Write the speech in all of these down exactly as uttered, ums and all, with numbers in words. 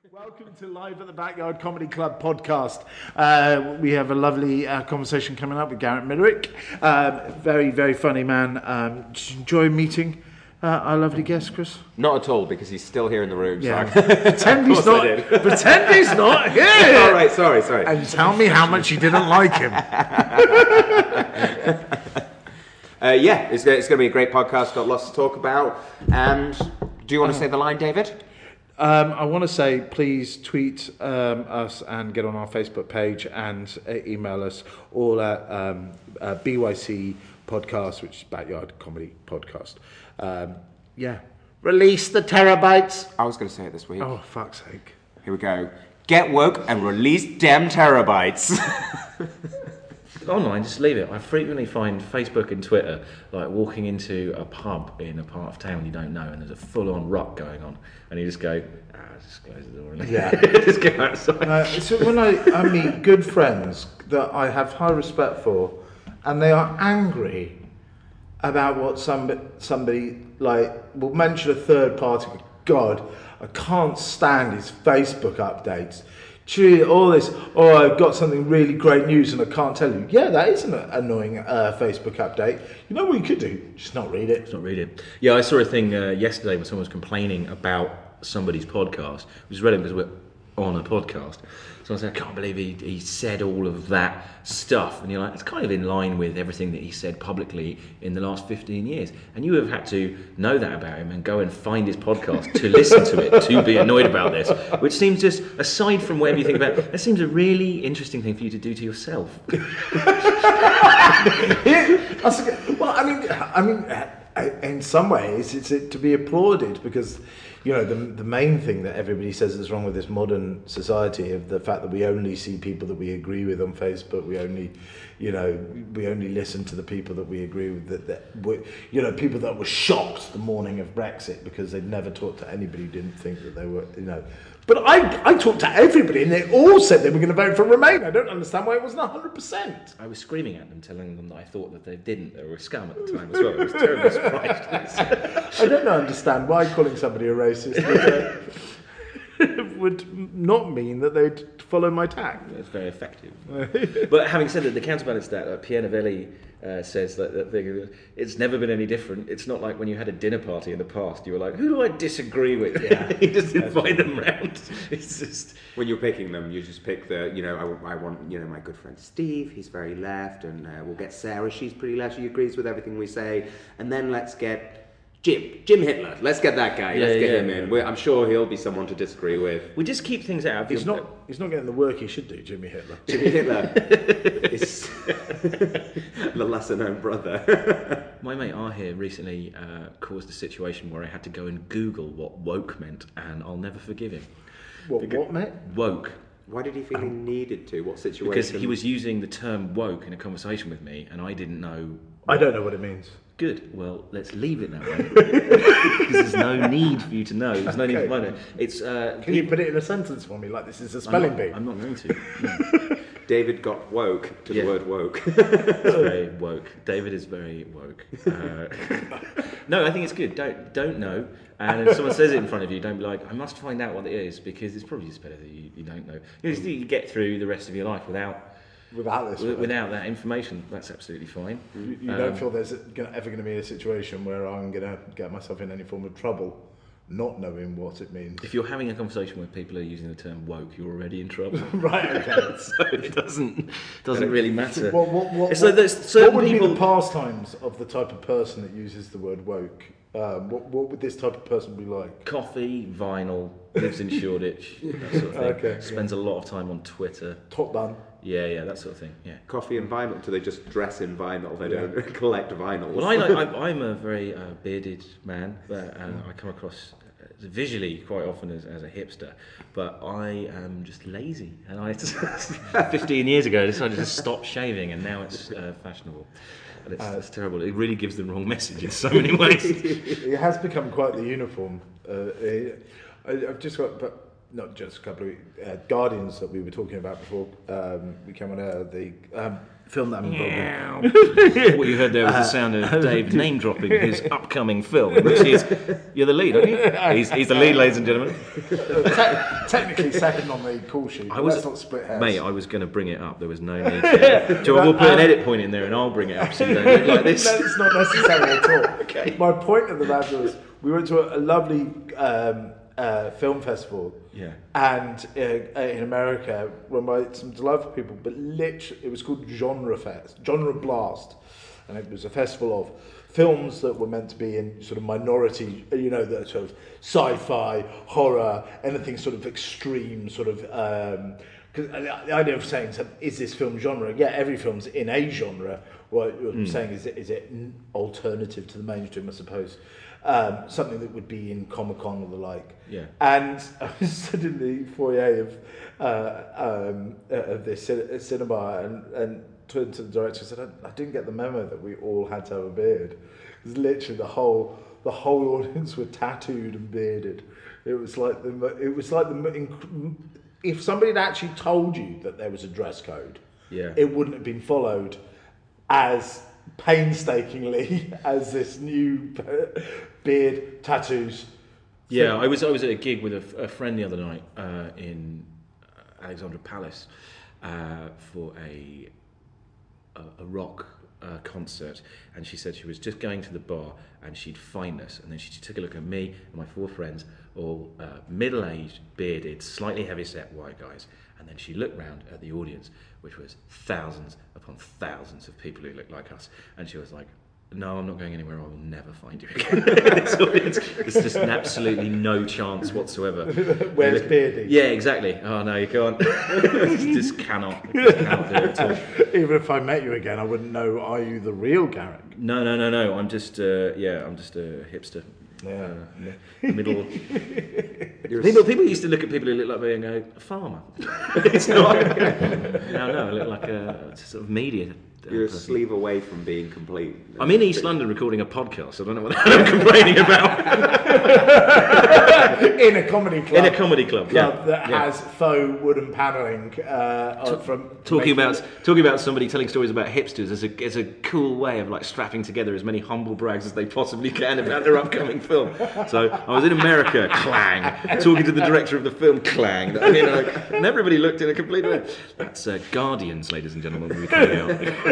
Welcome to Live at the Backyard Comedy Club podcast. Uh, we have a lovely uh, conversation coming up with Garrett Miderick. Um, very, very funny man. Um, did you enjoy meeting uh, our lovely guest, Chris? Not at all, because he's still here in the room. Yeah. So pretend he's not. Pretend he's not here. All right, sorry, sorry. And tell me how much you didn't like him. uh, yeah, it's, it's going to be a great podcast. Got lots to talk about. And do you want to say the line, David? Um, I want to say, please tweet um, us and get on our Facebook page and uh, email us all at um, uh, B Y C Podcast, which is Backyard Comedy Podcast. Um, yeah. Release the terabytes. I was going to say it this week. Oh, fuck's sake. Here we go. Get woke and release damn terabytes. Online, just leave it. I frequently find Facebook and Twitter like walking into a pub in a part of town you don't know, and there's a full-on ruck going on, and you just go, ah, just close the door and yeah, just go outside. Uh, so when I, I meet good friends that I have high respect for, and they are angry about what somebody, somebody like will mention a third party. God, I can't stand his Facebook updates. Gee, all this, oh, I've got something really great news and I can't tell you. Yeah, that is an annoying uh, Facebook update. You know what you could do? Just not read it. Just not read it. Yeah, I saw a thing uh, yesterday where someone was complaining about somebody's podcast, which is relevant because we're on a podcast. So I said, I can't believe he, he said all of that stuff. And you're like, it's kind of in line with everything that he said publicly in the last fifteen years. And you have had to know that about him and go and find his podcast to listen to it, to be annoyed about this, which seems just, aside from whatever you think about it, that seems a really interesting thing for you to do to yourself. Well, I mean, I mean, in some ways, it's to be applauded because, you know, the the main thing that everybody says is wrong with this modern society of the fact that we only see people that we agree with on Facebook. We only, you know, we only listen to the people that we agree with. That, that we, you know, people that were shocked the morning of Brexit because they'd never talked to anybody who didn't think that they were, you know. But I, I talked to everybody and they all said they were going to vote for Remain. I don't understand why it wasn't one hundred percent. I was screaming at them, telling them that I thought that they didn't. They were a scum at the time as well. I was terribly surprised. I don't understand why calling somebody a racist would, uh, would not mean that they'd follow my tact. It's very effective. But having said that, the counterbalance to that, uh, Pierre Novelli uh, says that, that thing, it's never been any different. It's not like when you had a dinner party in the past, you were like, who do I disagree with? Yeah, you just invite them round. It's just... When you're picking them, you just pick the, you know, I, I want, you know, my good friend Steve, he's very left, and uh, we'll get Sarah, she's pretty left, she agrees with everything we say, and then let's get Jim, Jim Hitler, let's get that guy, yeah, let's get yeah, him yeah. in. We're, I'm sure he'll be someone to disagree with. We just keep things out. He's not, he's not getting the work he should do, Jimmy Hitler. Jimmy Hitler is the lesser known brother. My mate Ahir recently uh, caused a situation where I had to go and Google what woke meant, and I'll never forgive him. What, Because what, mate? Woke. Why did he feel he needed to? What situation? Because he was using the term woke in a conversation with me, and I didn't know. I don't know what it means. Good. Well, let's leave it that way. Because there's no need for you to know. There's no need Okay. for you to know. It's. Uh, Can you put it in a sentence for me, like this is a spelling I'm bee? not, I'm not going to. No. David got woke to Yeah. the word woke. It's very woke. David is very woke. Uh, no, I think it's good. Don't don't know. And if someone says it in front of you, don't be like, I must find out what it is, because it's probably just better that you, you don't know. You, just, you get through the rest of your life without Without this, without that information. That's absolutely fine. you, you Um, don't feel there's gonna, ever going to be a situation where I'm going to get myself in any form of trouble, not knowing what it means. If you're having a conversation where people are using the term woke, you're already in trouble. Right. Okay. So it doesn't doesn't really matter. What, what, what, It's what, like there's what certain would people. be the pastimes of the type of person that uses the word woke? Um, what, what would this type of person be like? Coffee, vinyl, lives in Shoreditch, that sort of thing. Okay, Spends a lot of time on Twitter. Top bun. Yeah, yeah, that sort of thing. Yeah. Coffee and vinyl. Do they just dress in vinyl? They Yeah. don't collect vinyls. Well, I like. I'm, I'm a very uh, bearded man, but uh, I come across uh, visually quite often as, as a hipster. But I am just lazy, and I fifteen years ago decided to stop shaving, and now it's uh, fashionable. And it's, Uh, it's terrible. It really gives the wrong message in so many ways. It has become quite the uniform. Uh, it, I, I've just got, but not just a couple of uh, Guardians that we were talking about before um, we came on air. The um, film that I'm involved in. What you heard there was the sound of Dave name dropping his upcoming film, which is you're the lead, aren't you? He's, he's the lead, ladies and gentlemen. Te- technically second on the call sheet. I was, Let's not split hairs. Mate, I was going to bring it up. There was no need. To. So we'll put an edit point in there, and I'll bring it up so you don't look like this. No, it's not necessary at all. Okay. My point of the matter was, we went to a, a lovely um, uh, film festival. Yeah. And uh, in America, run by some delightful people, but literally, it was called Genre Fest, Genre Blast, and it was a festival of films that were meant to be in sort of minority, you know, the sort of sci-fi, horror, anything sort of extreme, sort of. Um, Because the idea of saying, is this film genre? Yeah, every film's in a genre. What you're mm. saying is, it, is it an alternative to the mainstream, I suppose? Um, something that would be in Comic-Con or the like. Yeah. And I was stood in the foyer of uh, um, of this cinema and, and turned to the director and said, I, I didn't get the memo that we all had to have a beard. Because literally the whole the whole audience were tattooed and bearded. It was like the it was like the if somebody had actually told you that there was a dress code, yeah. it wouldn't have been followed as painstakingly as this new beard, tattoos. Yeah, I was I was at a gig with a, a friend the other night uh, in Alexandra Palace uh, for a a, a rock uh, concert, and she said she was just going to the bar and she'd find us, and then she took a look at me and my four friends, all uh, middle-aged, bearded, slightly heavy-set white guys, and then she looked round at the audience, which was thousands upon thousands of people who looked like us, and she was like, no, I'm not going anywhere, I will never find you again. This audience, there's just absolutely no chance whatsoever. Where's Beardy? Yeah, exactly. Oh no, you can't. just cannot, just cannot do it at all. Even if I met you again, I wouldn't know, are you the real Garrick? No, no, no, no, I'm just, uh, yeah, I'm just a hipster. Yeah. Uh, middle. people, people used to look at people who look like me and go, a farmer. It's not. No, no, I look like a sort of media. You're a sleeve away from being complete. I'm in East London recording a podcast. So I don't know what the hell I'm complaining about. In a comedy club. In a comedy club, club yeah. that yeah. has faux wooden panelling. Uh, from talking about talking about somebody telling stories about hipsters as a as a cool way of like strapping together as many humble brags as they possibly can about their upcoming film. So I was in America, clang, talking to the director of the film, clang. I mean, like, and everybody looked in a complete way. That's uh, Guardians, ladies and gentlemen. We're coming out.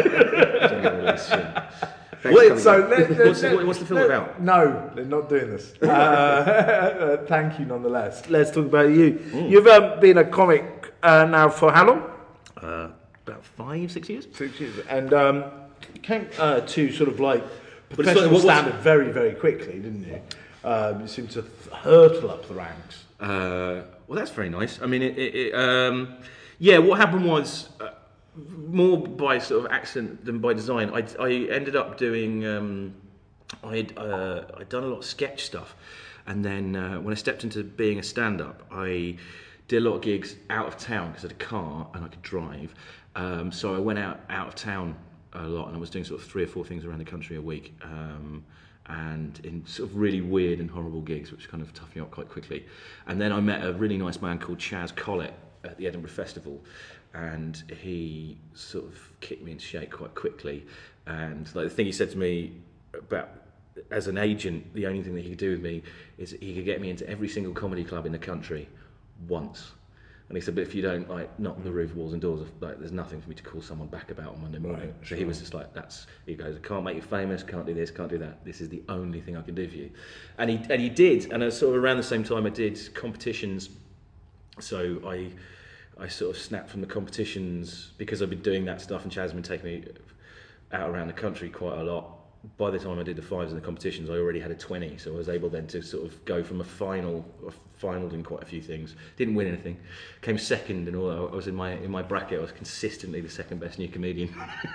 Wait, so let, let, what's, let, what's the film let, about? No, they're not doing this. Uh, uh, thank you nonetheless. Let's talk about you. Mm. You've um, been a comic uh, now for how long? Uh, about five, six years. Six years. And um, came uh, to sort of like But it's professional like, what, standard very, very quickly, didn't you? Um, you seemed to th- hurtle up the ranks. Uh, well, that's very nice. I mean, it, it, it, um, yeah, what happened was... Uh, more by sort of accident than by design. I, I ended up doing, um, I'd, uh, I'd done a lot of sketch stuff, and then uh, when I stepped into being a stand-up, I did a lot of gigs out of town because I had a car and I could drive. Um, so I went out, out of town a lot, and I was doing sort of three or four things around the country a week, um, and in sort of really weird and horrible gigs, which kind of toughened me up quite quickly. And then I met a really nice man called Chaz Collett at the Edinburgh Festival, and he sort of kicked me into shape quite quickly. And like the thing he said to me about, as an agent, the only thing that he could do with me is he could get me into every single comedy club in the country once. And he said, but if you don't like knock the roof, walls and doors, like there's nothing for me to call someone back about on Monday morning. Right, so sure. he was just like, that's, he goes, I can't make you famous, can't do this, can't do that. This is the only thing I can do for you. And he and he did. And I sort of around the same time I did competitions. So I I sort of snapped from the competitions because I've been doing that stuff, and Chaz has been taking me out around the country quite a lot. By the time I did the fives and the competitions, I already had a twenty, so I was able then to sort of go from a final, I finaled in quite a few things. Didn't win anything, came second, and all. I was in my in my bracket. I was consistently the second best new comedian.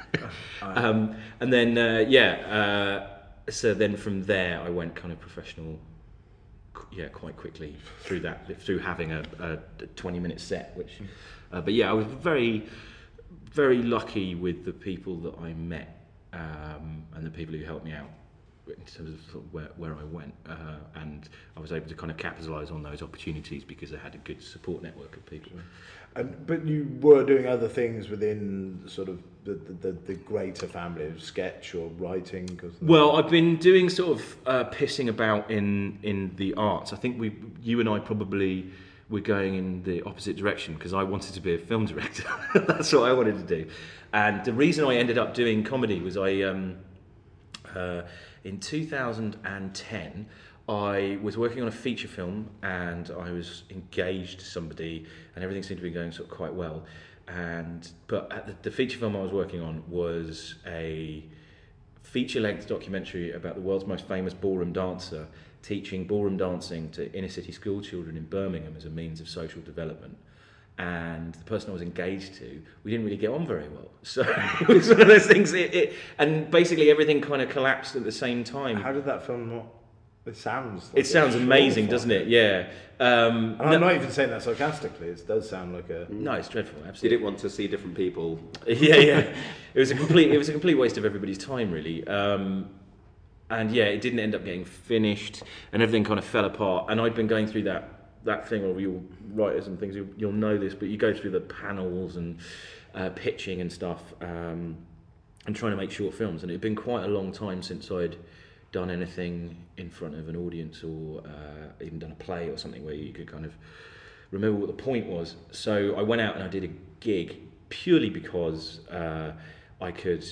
um, and then uh, yeah, uh, so then from there I went kind of professional. Yeah, quite quickly through that, through having a, a twenty minute set, which, uh, but yeah, I was very, very lucky with the people that I met um, and the people who helped me out. in terms of, sort of where, where I went, uh, and I was able to kind of capitalise on those opportunities because I had a good support network of people. And, but you were doing other things within sort of the, the, the greater family of sketch or writing? Cause well, I've been doing sort of uh, pissing about in, in the arts. I think we, you and I probably were going in the opposite direction because I wanted to be a film director. That's what I wanted to do. And the reason I ended up doing comedy was I... Um, uh, in two thousand ten, I was working on a feature film and I was engaged to somebody and everything seemed to be going sort of quite well. And but at the, the feature film I was working on was a feature-length documentary about the world's most famous ballroom dancer teaching ballroom dancing to inner-city school children in Birmingham as a means of social development. And the person I was engaged to, we didn't really get on very well. So it was one of those things, it, it, and basically everything kind of collapsed at the same time. How did that film not... It sounds like It sounds amazing, doesn't it? Yeah. Um, and I'm no, not even saying that sarcastically, it does sound like a... No, it's dreadful, absolutely. Did it want to see different people? yeah, yeah. It was a complete, it was a complete waste of everybody's time, really. Um, and yeah, it didn't end up getting finished, and everything kind of fell apart. And I'd been going through that that thing, or you'll writers and things, you'll, you'll know this, but you go through the panels and uh, pitching and stuff, um, and trying to make short films. And it had been quite a long time since I'd done anything in front of an audience, or uh, even done a play or something where you could kind of remember what the point was. So I went out and I did a gig purely because uh, I could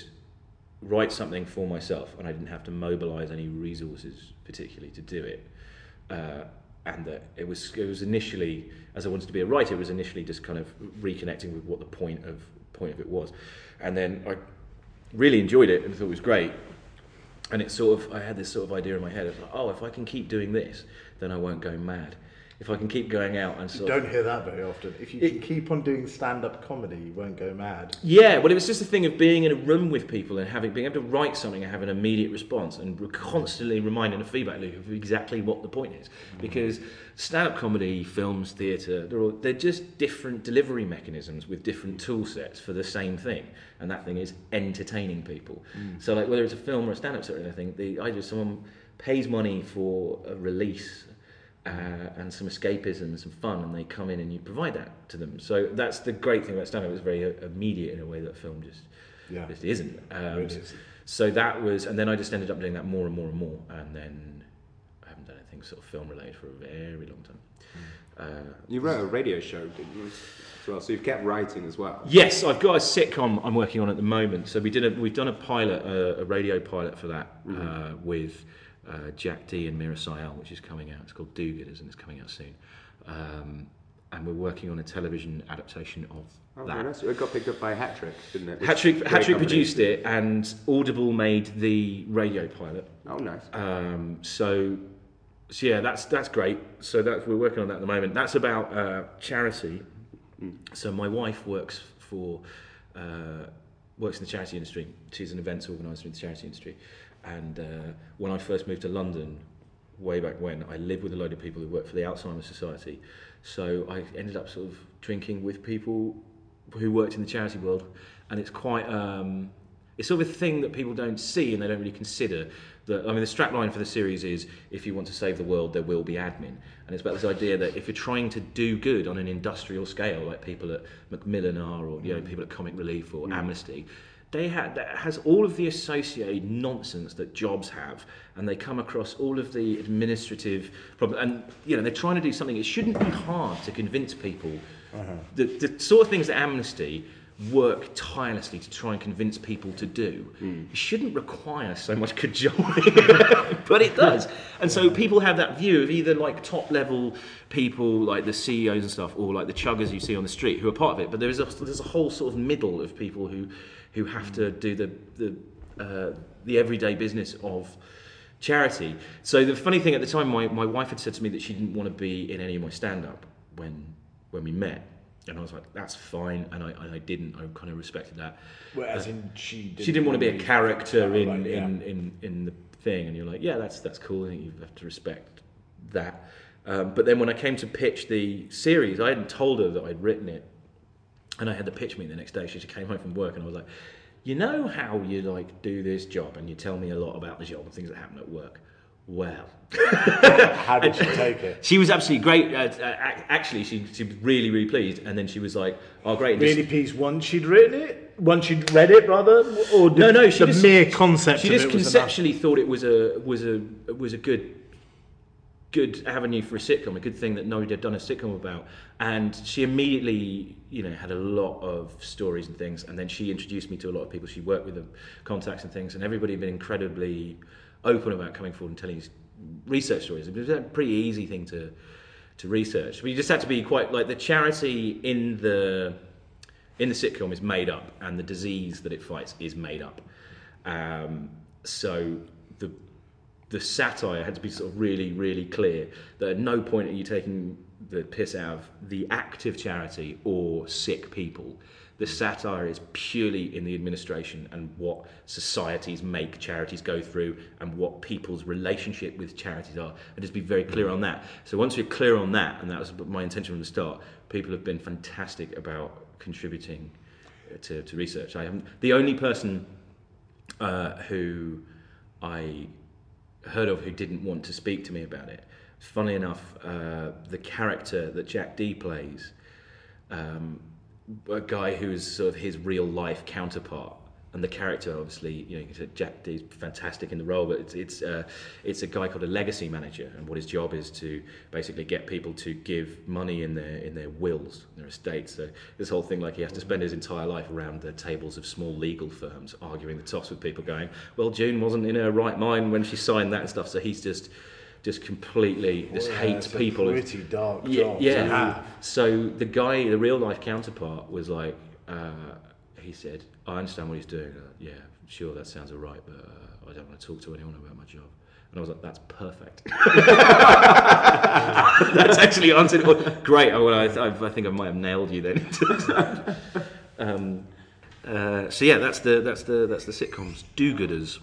write something for myself and I didn't have to mobilise any resources particularly to do it. Uh, and that it was it was initially, as I wanted to be a writer, it was initially just kind of reconnecting with what the point of point of it was. And then I really enjoyed it and thought it was great. And it sort of, I had this sort of idea in my head of like, oh, if I can keep doing this, then I won't go mad. If I can keep going out and sort You don't of, hear that very often. If you It- can keep on doing stand-up comedy, you won't go mad. yeah, well, it was just a thing of being in a room with people and having being able to write something and have an immediate response and re- constantly reminding a feedback loop of exactly what the point is. Because stand-up comedy, films, theatre, they're, all, they're just different delivery mechanisms with different tool sets for the same thing. And that thing is entertaining people. So like whether it's a film or a stand-up set or anything, the idea is someone pays money for a release Uh, and some escapism and some fun, and they come in and you provide that to them. So that's the great thing about stand-up. It's very uh, immediate in a way that film just Yeah. just isn't. Um, It is. So that was, and then I just ended up doing that more and more and more, and then I haven't done anything sort of film related for a very long time. Uh, You wrote a radio show, didn't you? As well, so you've kept writing as well. yes, I've got a sitcom I'm working on at the moment. So we did a, we've done a pilot, a, a radio pilot for that uh, with. Uh, Jack D and Mira Sayal, which is coming out. It's called Do-Gooders and it's coming out soon. Um, and we're working on a television adaptation of Oh, that. very nice. It got picked up by Hattrick, didn't it? Which Hattrick, great Hattrick company. produced it and Audible made the radio pilot. Oh, nice. Um, so, so yeah, that's that's great. So that we're working on that at the moment. That's about uh, charity. So my wife works for uh, works in the charity industry. She's an events organizer in the charity industry. And uh, when I first moved to London, way back when, I lived with a load of people who worked for the Alzheimer's Society. So I ended up sort of drinking with people who worked in the charity world, and it's quite um, it's sort of a thing that people don't see and they don't really consider. That I mean, the strapline for the series is, if you want to save the world, there will be admin. And it's about this idea that if you're trying to do good on an industrial scale, like people at Macmillan are, or you know, people at Comic Relief or Amnesty, they ha- that has all of the associated nonsense that jobs have, and they come across all of the administrative problems. And you know, they're trying to do something. It shouldn't be hard to convince people. Uh-huh. The, the sort of things that Amnesty work tirelessly to try and convince people to do, mm. it shouldn't require so much cajoling, but it does. And so people have that view of either like top level people, like the C E Os and stuff, or like the chuggers you see on the street who are part of it. But there's a there's a whole sort of middle of people who who have to do the the uh, the everyday business of charity. So the funny thing at the time, my, my wife had said to me that she didn't want to be in any of my stand-up when when we met. And I was like, that's fine, and I, and I didn't. I kind of respected that. Well, as uh, in she didn't, she didn't want to be a character oh, in, right, yeah. in, in, in the thing, and you're like, yeah, that's that's cool. I think you have to respect that. Um, but then when I came to pitch the series, I hadn't told her that I'd written it, and I had the pitch meeting the next day. She just came home from work, and I was like, you know how you like do this job and you tell me a lot about the job and things that happen at work. Well, how did she take it? She was absolutely great. Uh, uh, actually, she she was really really pleased, and then she was like, "Oh, great!" Really just, pleased once she'd written it, once she'd read it, rather, or did no, no, she the just, mere concept. She of just it was conceptually enough? thought it was a was a was a good good avenue for a sitcom, a good thing that nobody had done a sitcom about, and she immediately, you know, had a lot of stories and things, and then she introduced me to a lot of people she worked with, the contacts and things, and everybody had been incredibly open about coming forward and telling us research stories. It was a pretty easy thing to to research. But you just had to be quite like the charity in the in the sitcom is made up, and the disease that it fights is made up. Um, so the the satire had to be sort of really, really clear that at no point are you taking the piss out of the active charity or sick people. The satire is purely in the administration and what societies make charities go through and what people's relationship with charities are. And just be very clear on that. So once we're clear on that, and that was my intention from the start, people have been fantastic about contributing to, to research. I am the only person uh, who I heard of who didn't want to speak to me about it. Funnily enough, uh, the character that Jack Dee plays, um, a guy who's sort of his real life counterpart, and the character obviously, you know, Jack Dee's fantastic in the role, but it's it's uh, it's a guy called a legacy manager, and what his job is to basically get people to give money in their in their wills, their estates. So this whole thing, like he has to spend his entire life around the tables of small legal firms, arguing the toss with people, going, well, June wasn't in her right mind when she signed that and stuff. So he's just just completely just Well, hates it's a people. pretty dark yeah, job yeah. to have. So the guy, the real life counterpart, was like, uh, he said, I understand what he's doing. Uh, yeah, sure, that sounds all right, but uh, I don't want to talk to anyone about my job. And I was like, that's perfect. That's actually answered. Well, great. Well, I, I, I think I might have nailed you then. um, uh, so yeah, that's the that's the that's the sitcoms. Do-gooders.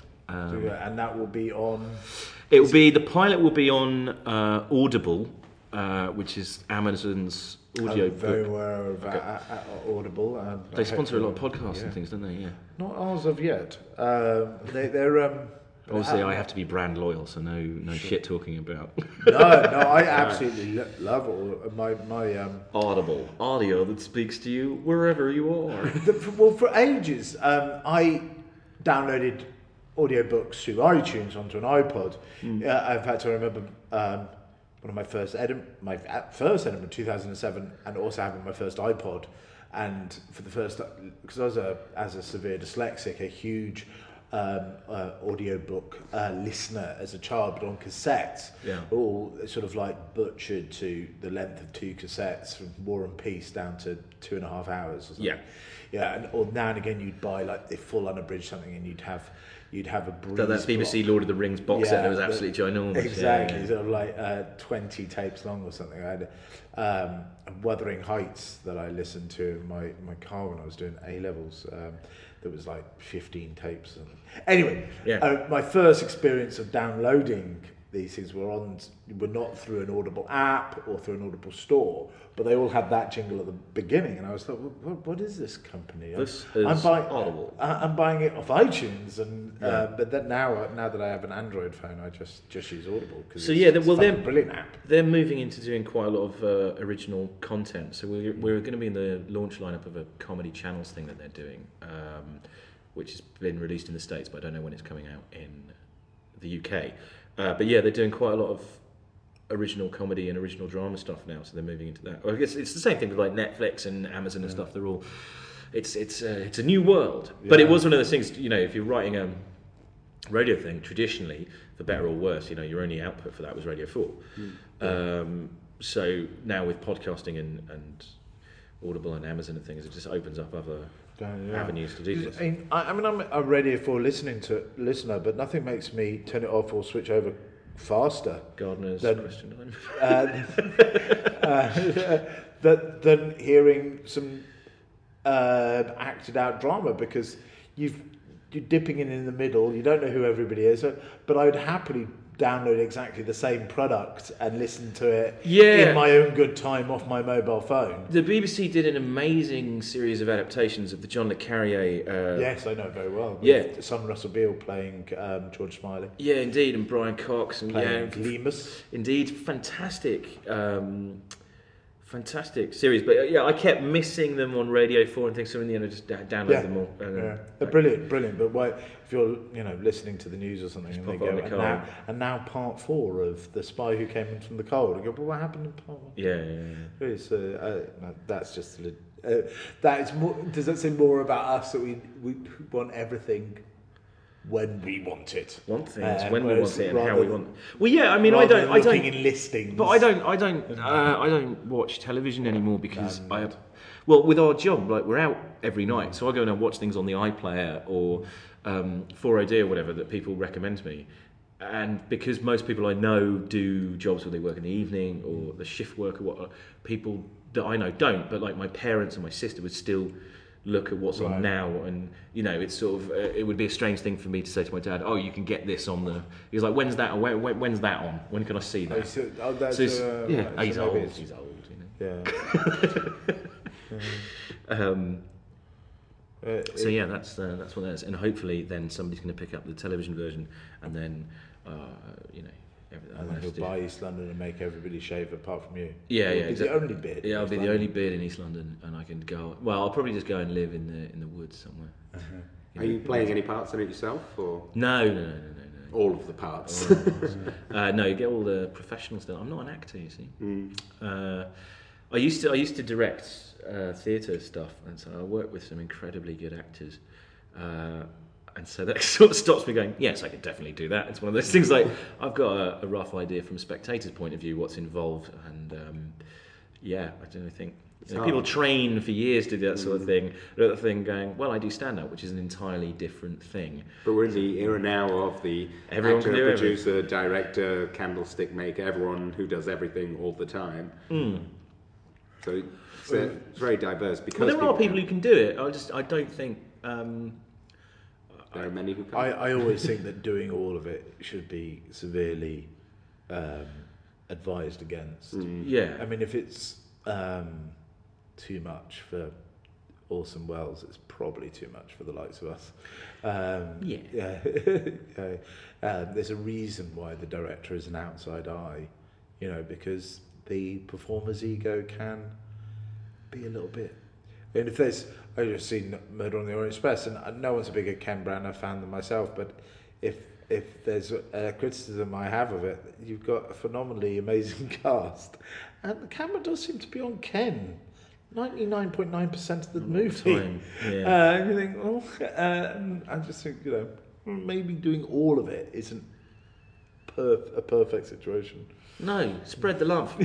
Um, And that will be on. It will be the pilot will be on uh, Audible, uh, which is Amazon's audio I'm very book. aware of Okay. uh, uh, Audible. And They sponsor a lot of hopefully- podcasts yeah. and things, don't they? Yeah. Not ours of yet. Um, they, they're. Um, Obviously, uh, I have to be brand loyal, so no no shit talking about No, no, I absolutely lo- love all my my. Um, Audible audio that speaks to you wherever you are. the, for, well, for ages, um, I downloaded audiobooks through iTunes onto an iPod. Mm. Uh, in fact, I remember um, one of my first Edinburgh, my first Edinburgh, two thousand seven, and also having my first iPod. And for the first, because I was a as a severe dyslexic, a huge um, uh, audiobook uh, listener as a child, but on cassettes, Yeah. all sort of like butchered to the length of two cassettes, from War and Peace down to two and a half hours or something. Yeah. Yeah, and or now and again you'd buy like the full unabridged something, and you'd have you'd have a breeze. That, that B B C block. Lord of the Rings box set that was the- absolutely ginormous. Exactly, Yeah, yeah. sort of like uh, twenty tapes long or something. I had um, Wuthering Heights that I listened to in my, my car when I was doing A levels. Um, that was like fifteen tapes. Or something. Anyway, Yeah. uh, my first experience of downloading these things were on were not through an Audible app or through an Audible store, but they all had that jingle at the beginning, and I was like, what, what is this company? This I'm, is buying, Audible. I- I'm buying it off iTunes, and Yeah. uh, but then now now that I have an Android phone, I just just use Audible because So it's, yeah, it's well, a fucking they're- brilliant app. They're moving into doing quite a lot of uh, original content. So we're, we're going to be in the launch lineup of a comedy channels thing that they're doing, um, which has been released in the States, but I don't know when it's coming out in the U K. Uh, but yeah, they're doing quite a lot of original comedy and original drama stuff now, so they're moving into that. Well, I guess it's the same thing with like Netflix and Amazon and stuff. They're all, it's it's uh, it's a new world. But it Yeah. was one of those things, you know, if you're writing a radio thing, traditionally, for better or worse, you know, your only output for that was Radio four. Um, so now with podcasting and, and Audible and Amazon and things, it just opens up other Yeah. avenues to do this. I mean, I, I mean, I'm a Radio four listening to listener, but nothing makes me turn it off or switch over faster Gardener's Then- question time. uh, uh, than, than hearing some uh, acted out drama, because you've you're dipping in in the middle. You don't know who everybody is, so, but I would happily download exactly the same product and listen to it Yeah. in my own good time off my mobile phone. The B B C did an amazing series of adaptations of the John le Carrier. Uh, Yes, I know very well. Yeah. Son Russell Beale playing um, George Smiley. Yeah, indeed, and Brian Cox, and Playing yeah, Lemus. indeed, fantastic, um, fantastic series. But uh, yeah, I kept missing them on Radio Four and things. So in the end, I just da- downloaded Yeah. them all. And, uh, Yeah. They're brilliant, brilliant. But why, if you're, you know, listening to the news or something, and they pop go, it on the and car. now, and now part four of The Spy Who Came in from the Cold. I go, well, what happened in part one? Yeah, yeah, yeah. It's, uh, uh, no, that's just a, uh, that is more. Does that say more about us that we we want everything when we want it? Want things Uh, when we whereas want it and how rather we than- want. Well, yeah, I mean, I rather don't, than I don't. looking in listings. But I don't, I don't, uh, I don't watch television anymore because Um, I, well, with our job, like we're out every night, so I go and watch things on the iPlayer or um, four O D or whatever that people recommend to me. And because most people I know do jobs where they work in the evening or the shift work or what, people that I know don't. But like my parents and my sister would still look at what's Right. on now, and you know, it's sort of uh, it would be a strange thing for me to say to my dad, "Oh, you can get this on the." He's like, "When's that? When, when, when's that on? When can I see Oh, that?" so, oh, that's, So it's- uh, yeah, right, he's so maybe old. it's- He's old, you know. Yeah. Um, Uh, so yeah, that's uh, that's what that is, and hopefully then somebody's going to pick up the television version, and then uh, you know everything. And then he'll buy East London and make everybody shave apart from you. Yeah, You'll yeah, be exactly. the only bit. Yeah, I'll be the only beard in East London, and I can go. Well, I'll probably just go and live in the in the woods somewhere. Uh-huh. Are you playing any parts in it yourself, or No, no, no, no, no, all of the parts? no. uh, no, you get all the professional stuff. I'm not an actor, you see. Mm. Uh, I used to I used to direct uh, theatre stuff, and so I work with some incredibly good actors. Uh, and so that sort of stops me going, yes, I could definitely do that. It's one of those things like, I've got a, a rough idea from a spectator's point of view what's involved, and um, yeah, I don't know, think you know, people train for years to do that sort of thing. The other thing going, well, I do stand-up, which is an entirely different thing. But we're in the era now of the Everyone actor, can do producer, director, candlestick maker, everyone who does everything all the time. Mm. So it's, uh, it's very diverse. Because But there are people can. who can do it. I just I don't think. Um, There are many who can't. I, I always think that doing all of it should be severely um, advised against. Mm. yeah. I mean, if it's um, too much for Orson Welles, it's probably too much for the likes of us. Um, Yeah. yeah. yeah. Um, there's a reason why the director is an outside eye, you know, because the performer's ego can be a little bit. And if there's, I've just seen Murder on the Orient Express, and no one's a bigger Ken Branagh fan than myself, but if if there's a criticism I have of it, you've got a phenomenally amazing cast, and the camera does seem to be on Ken ninety-nine point nine percent of the movie. time, yeah. Uh, and you think, well, uh, I just think, you know, maybe doing all of it isn't perf- a perfect situation. No, spread the love.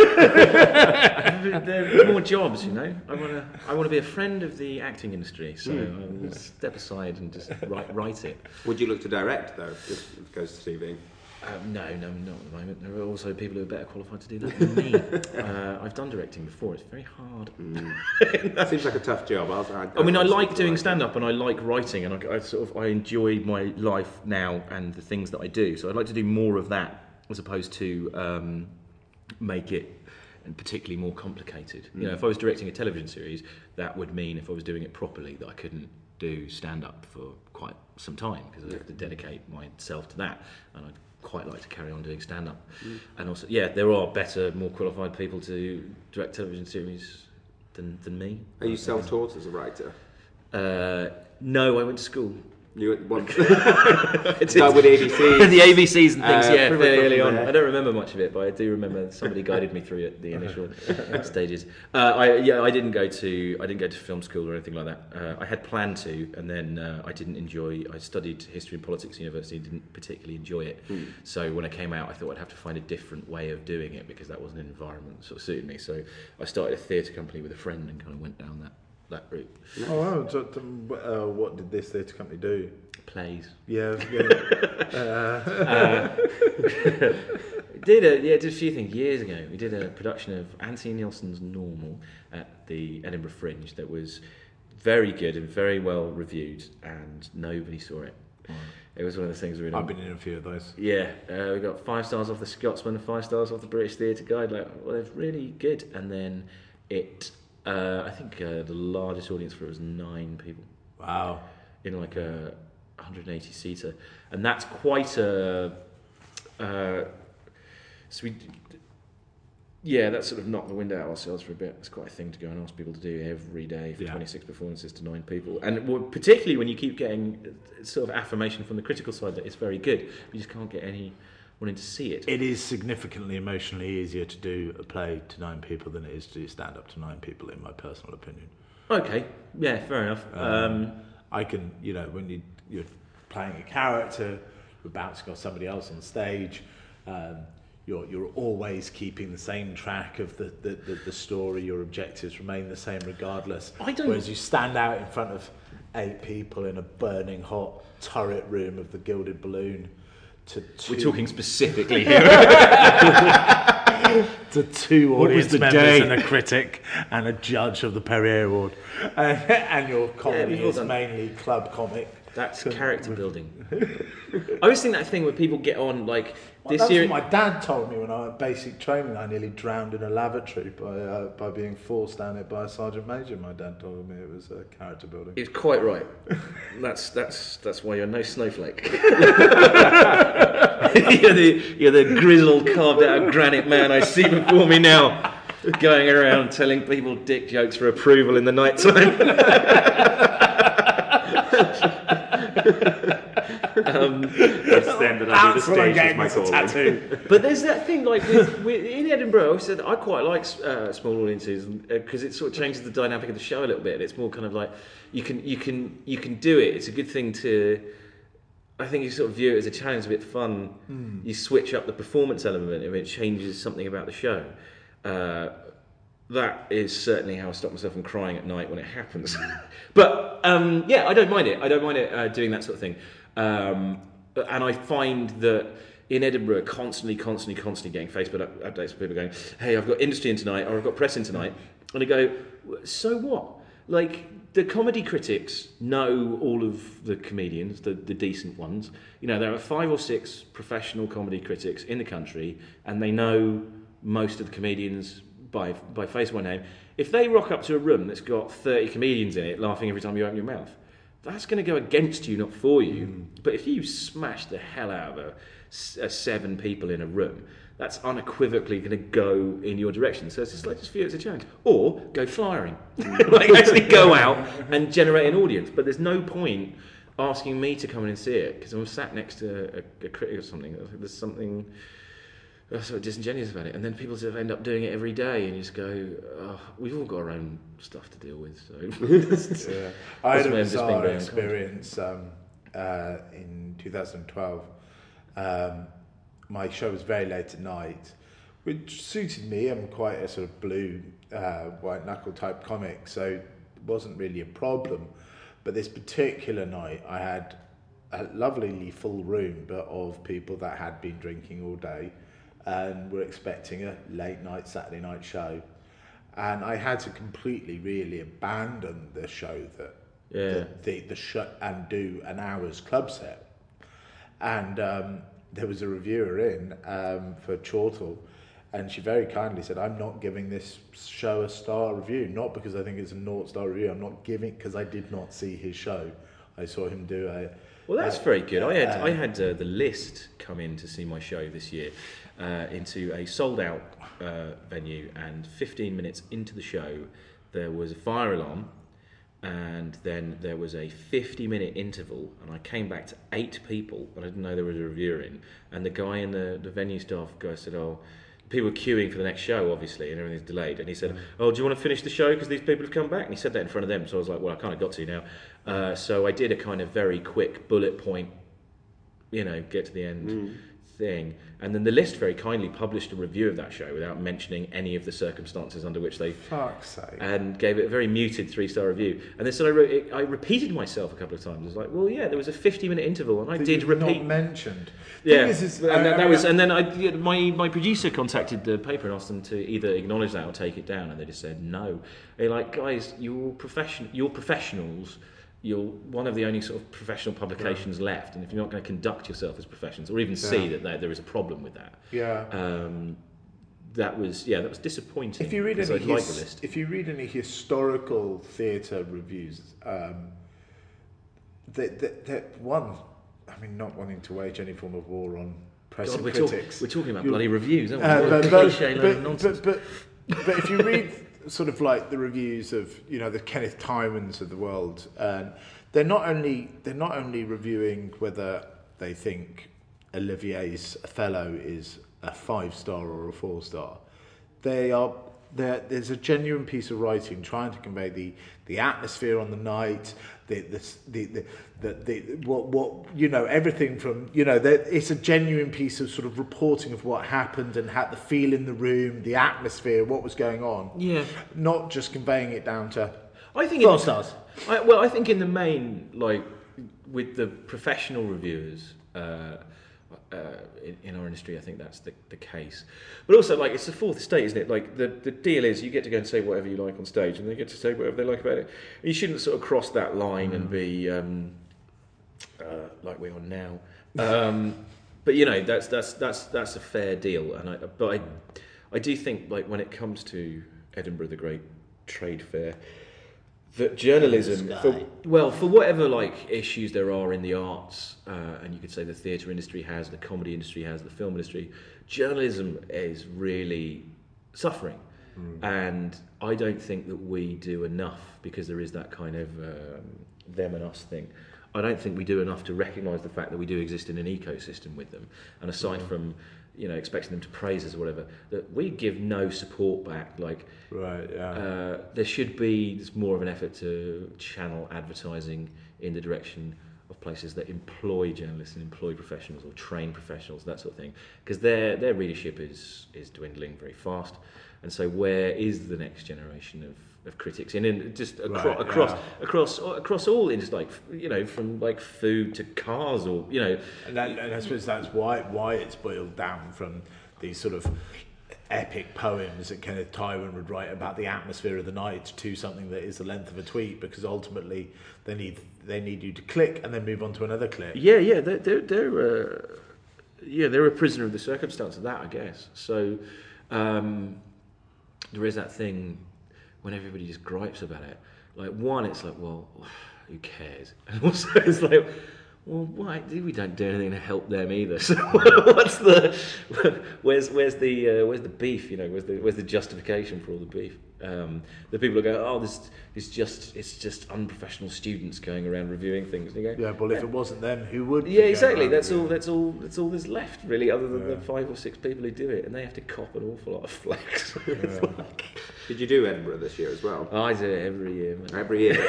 There are more jobs, you know. I want to. I want to be a friend of the acting industry, so I will step aside and just write write it. Would you look to direct, though, if it goes to T V? Um, no, no, not at the moment. There are also people who are better qualified to do that than me. uh, I've done directing before. It's very hard. Mm. Seems like a tough job. I, was, I, I mean, I was like thinking doing like- stand-up and I like writing, and I, I sort of I enjoy my life now and the things that I do. So I'd like to do more of that as opposed to um, make it and particularly more complicated. Mm. You know, if I was directing a television series, that would mean if I was doing it properly that I couldn't do stand-up for quite some time because I have to dedicate myself to that, and I'd quite like to carry on doing stand-up. Mm. And also, yeah, there are better, more qualified people to direct television series than than me. Are you self-taught as a writer? Uh, no, I went to school. You want It's- start with A B C. the A B Cs and things, Uh, yeah, pretty much fairly from early on. there. I don't remember much of it, but I do remember somebody guided me through it, the initial stages. Uh, I yeah, I didn't go to I didn't go to film school or anything like that. Uh, I had planned to, and then uh, I didn't enjoy. I studied history and politics at university, and didn't particularly enjoy it. Mm. So when I came out, I thought I'd have to find a different way of doing it because that wasn't an environment that sort of suited me. So I started a theatre company with a friend and kind of went down that that route. Oh, wow. So, uh, what did this theatre company do? Plays. Yeah. yeah. uh, Uh, did a yeah did a few things years ago. We did a production of Anthony Nielsen's Normal at the Edinburgh Fringe that was very good and very well reviewed, and nobody saw it. It was one of the things we were. I've been in a few of those. Yeah, uh, we got five stars off the Scotsman, five stars off the British Theatre Guide. Like, well, they're really good. And then it, uh, I think uh, the largest audience for it was nine people. Wow. In like a one hundred eighty seater, and that's quite a. Uh, so we, yeah, that sort of knocked the wind out of ourselves for a bit. It's quite a thing to go and ask people to do every day for yeah. twenty-six performances to nine people, and well, particularly when you keep getting sort of affirmation from the critical side that it's very good, you just can't get any wanting to see it. It is significantly emotionally easier to do a play to nine people than it is to do stand up to nine people, in my personal opinion. Okay, yeah, fair enough. Um, um, I can, you know, when you, you're playing a character, you're bouncing off somebody else on stage, um, you're you're always keeping the same track of the, the, the, the story, your objectives remain the same regardless. I don't... Whereas you stand out in front of eight people in a burning hot turret room of the Gilded Balloon to two... We're talking specifically here. to two What was audience the members day? and a critic and a judge of the Perrier Award. And, and your comedy we've all is done- mainly club comic. That's character building. I always think that thing where people get on like Well, this that's year. what my dad told me when I had basic training. I nearly drowned in a lavatory by uh, by being forced down it by a sergeant major. My dad told me it was uh, character building. It's quite right. That's that's that's why you're no snowflake. you're the you're the grizzled, carved out granite man I see before me now, going around telling people dick jokes for approval in the night time. um, Extended I do the stage is my calling. But there's that thing like with, with, in Edinburgh. I said I quite like uh, small audiences because uh, it sort of changes the dynamic of the show a little bit. It's more kind of like you can you can you can do it. It's a good thing to. I think you sort of view it as a challenge, a bit fun. Mm. You switch up the performance element if it changes something about the show. Uh, that is certainly how I stop myself from crying at night when it happens. But um, yeah, I don't mind it. I don't mind it uh, doing that sort of thing. Um, and I find that in Edinburgh, constantly, constantly, constantly getting Facebook up- updates from people going, "Hey, I've got industry in tonight," or "I've got press in tonight," and I go, "So what?" Like the comedy critics know all of the comedians, the, the decent ones. You know, there are five or six professional comedy critics in the country, and they know most of the comedians by by face by name. If they rock up to a room that's got thirty comedians in it, laughing every time you open your mouth, that's going to go against you, not for you. Mm. But if you smash the hell out of a, a seven people in a room, that's unequivocally going to go in your direction. So it's just like, just view it as a challenge. Or go flyering. Like actually go out and generate an audience. But there's no point asking me to come in and see it because I'm sat next to a, a critic or something. There's something uh, sort of disingenuous about it. And then people sort of end up doing it every day and you just go, oh, we've all got our own stuff to deal with. So yeah. I had a just been bizarre very experience um, uh, in two thousand twelve. Um, my show was very late at night, which suited me. I'm quite a sort of blue, uh, white knuckle type comic, so it wasn't really a problem. But this particular night, I had a lovely full room, but of people that had been drinking all day and were expecting a late night Saturday night show. And I had to completely, really abandon the show that yeah. the, the, the shut and do an hour's club set. And um, there was a reviewer in um, for Chortle, and she very kindly said, "I'm not giving this show a star review, not because I think it's a naught star review. I'm not giving because I did not see his show. I saw him do a." Well, that's uh, very good. I had uh, I had uh, the List come in to see my show this year uh, into a sold out uh, venue, and fifteen minutes into the show, there was a fire alarm. And then there was a fifty minute interval, and I came back to eight people, and I didn't know there was a reviewer in. And the guy in the, the venue staff guy said, "Oh, people are queuing for the next show, obviously, and everything's delayed." And he said, "Oh, do you want to finish the show because these people have come back?" And he said that in front of them, so I was like, "Well, I kind of got to now." Uh, so I did a kind of very quick bullet point, you know, get to the end mm. thing. And then the List very kindly published a review of that show without mentioning any of the circumstances under which they Fuck's sake. and gave it a very muted three-star review. And then so I, wrote it, I repeated myself a couple of times. I was like, well, yeah, there was a fifty minute interval, and I that did you've repeat. Not mentioned. Yeah, Is, is, and I, that, I that mean, was, and then I, my my producer contacted the paper and asked them to either acknowledge that or take it down, and they just said no. They're like, guys, you're profession, you're professionals. you're one of the only sort of professional publications yeah. left, and if you're not going to conduct yourself as professionals or even yeah. see that there, there is a problem with that, yeah, um, that was yeah that was disappointing. If you read any like his, list. if you read any historical theatre reviews, um, that that that one, I mean, not wanting to wage any form of war on press God, and we're critics, talk, we're talking about bloody reviews, aren't we? Uh, but, cliche but, load but, of nonsense. But, but, but if you read sort of like the reviews of, you know, the Kenneth Tymans of the world, um, they're not only they're not only reviewing whether they think Olivier's Othello is a five star or a four star. They are there. There's a genuine piece of writing trying to convey the, the atmosphere on the night, the the the the, the, the what what you know everything from you know there, it's a genuine piece of sort of reporting of what happened and had the feel in the room, the atmosphere, what was going on. Yeah, not just conveying it down to. I think four in, stars. I, well, I think in the main, like with the professional reviewers. Uh, Uh, in, in our industry, I think that's the, the case. But also, like, it's the fourth estate, isn't it? Like, the, the deal is you get to go and say whatever you like on stage, and they get to say whatever they like about it. And you shouldn't sort of cross that line mm. and be um, uh, like we are now. Um, but you know, that's that's that's that's a fair deal. And I, but I, I do think, like, when it comes to Edinburgh, the great trade fair, that journalism, for, well, for whatever like issues there are in the arts, uh, and you could say the theatre industry has, the comedy industry has, the film industry, journalism is really suffering. Mm. And I don't think that we do enough, because there is that kind of um, them and us thing. I don't think we do enough to recognise the fact that we do exist in an ecosystem with them. And aside mm. from, you know, expecting them to praise us or whatever, that we give no support back. Like, right, yeah. uh, there should be more of an effort to channel advertising in the direction of places that employ journalists and employ professionals or train professionals, that sort of thing, because their their readership is is dwindling very fast. And so, where is the next generation of of critics, and in just acro- right, across yeah. across across all industries, like, you know, from like food to cars, or you know, and, that, and I suppose that's why why it's boiled down from these sort of epic poems that Kenneth Tywin would write about the atmosphere of the night to something that is the length of a tweet, because ultimately they need they need you to click and then move on to another click. Yeah, yeah, they're they're, they're uh, yeah they're a prisoner of the circumstance of that, I guess. So um, there is that thing when everybody just gripes about it. Like, one, it's like, well, who cares? And also it's like, well, why? We don't do anything to help them either. So what's the? Where's where's the uh, where's the beef? You know, where's the where's the justification for all the beef? Um, the people who go, oh, this is just it's just unprofessional students going around reviewing things. And you go, yeah, well, if it wasn't them, who would? Yeah, exactly. That's all. That's all. That's all that's left, really, other than yeah. the five or six people who do it, and they have to cop an awful lot of flack. Yeah. Like, did you do Edinburgh this year as well? Oh, I do it every year, man. Every year?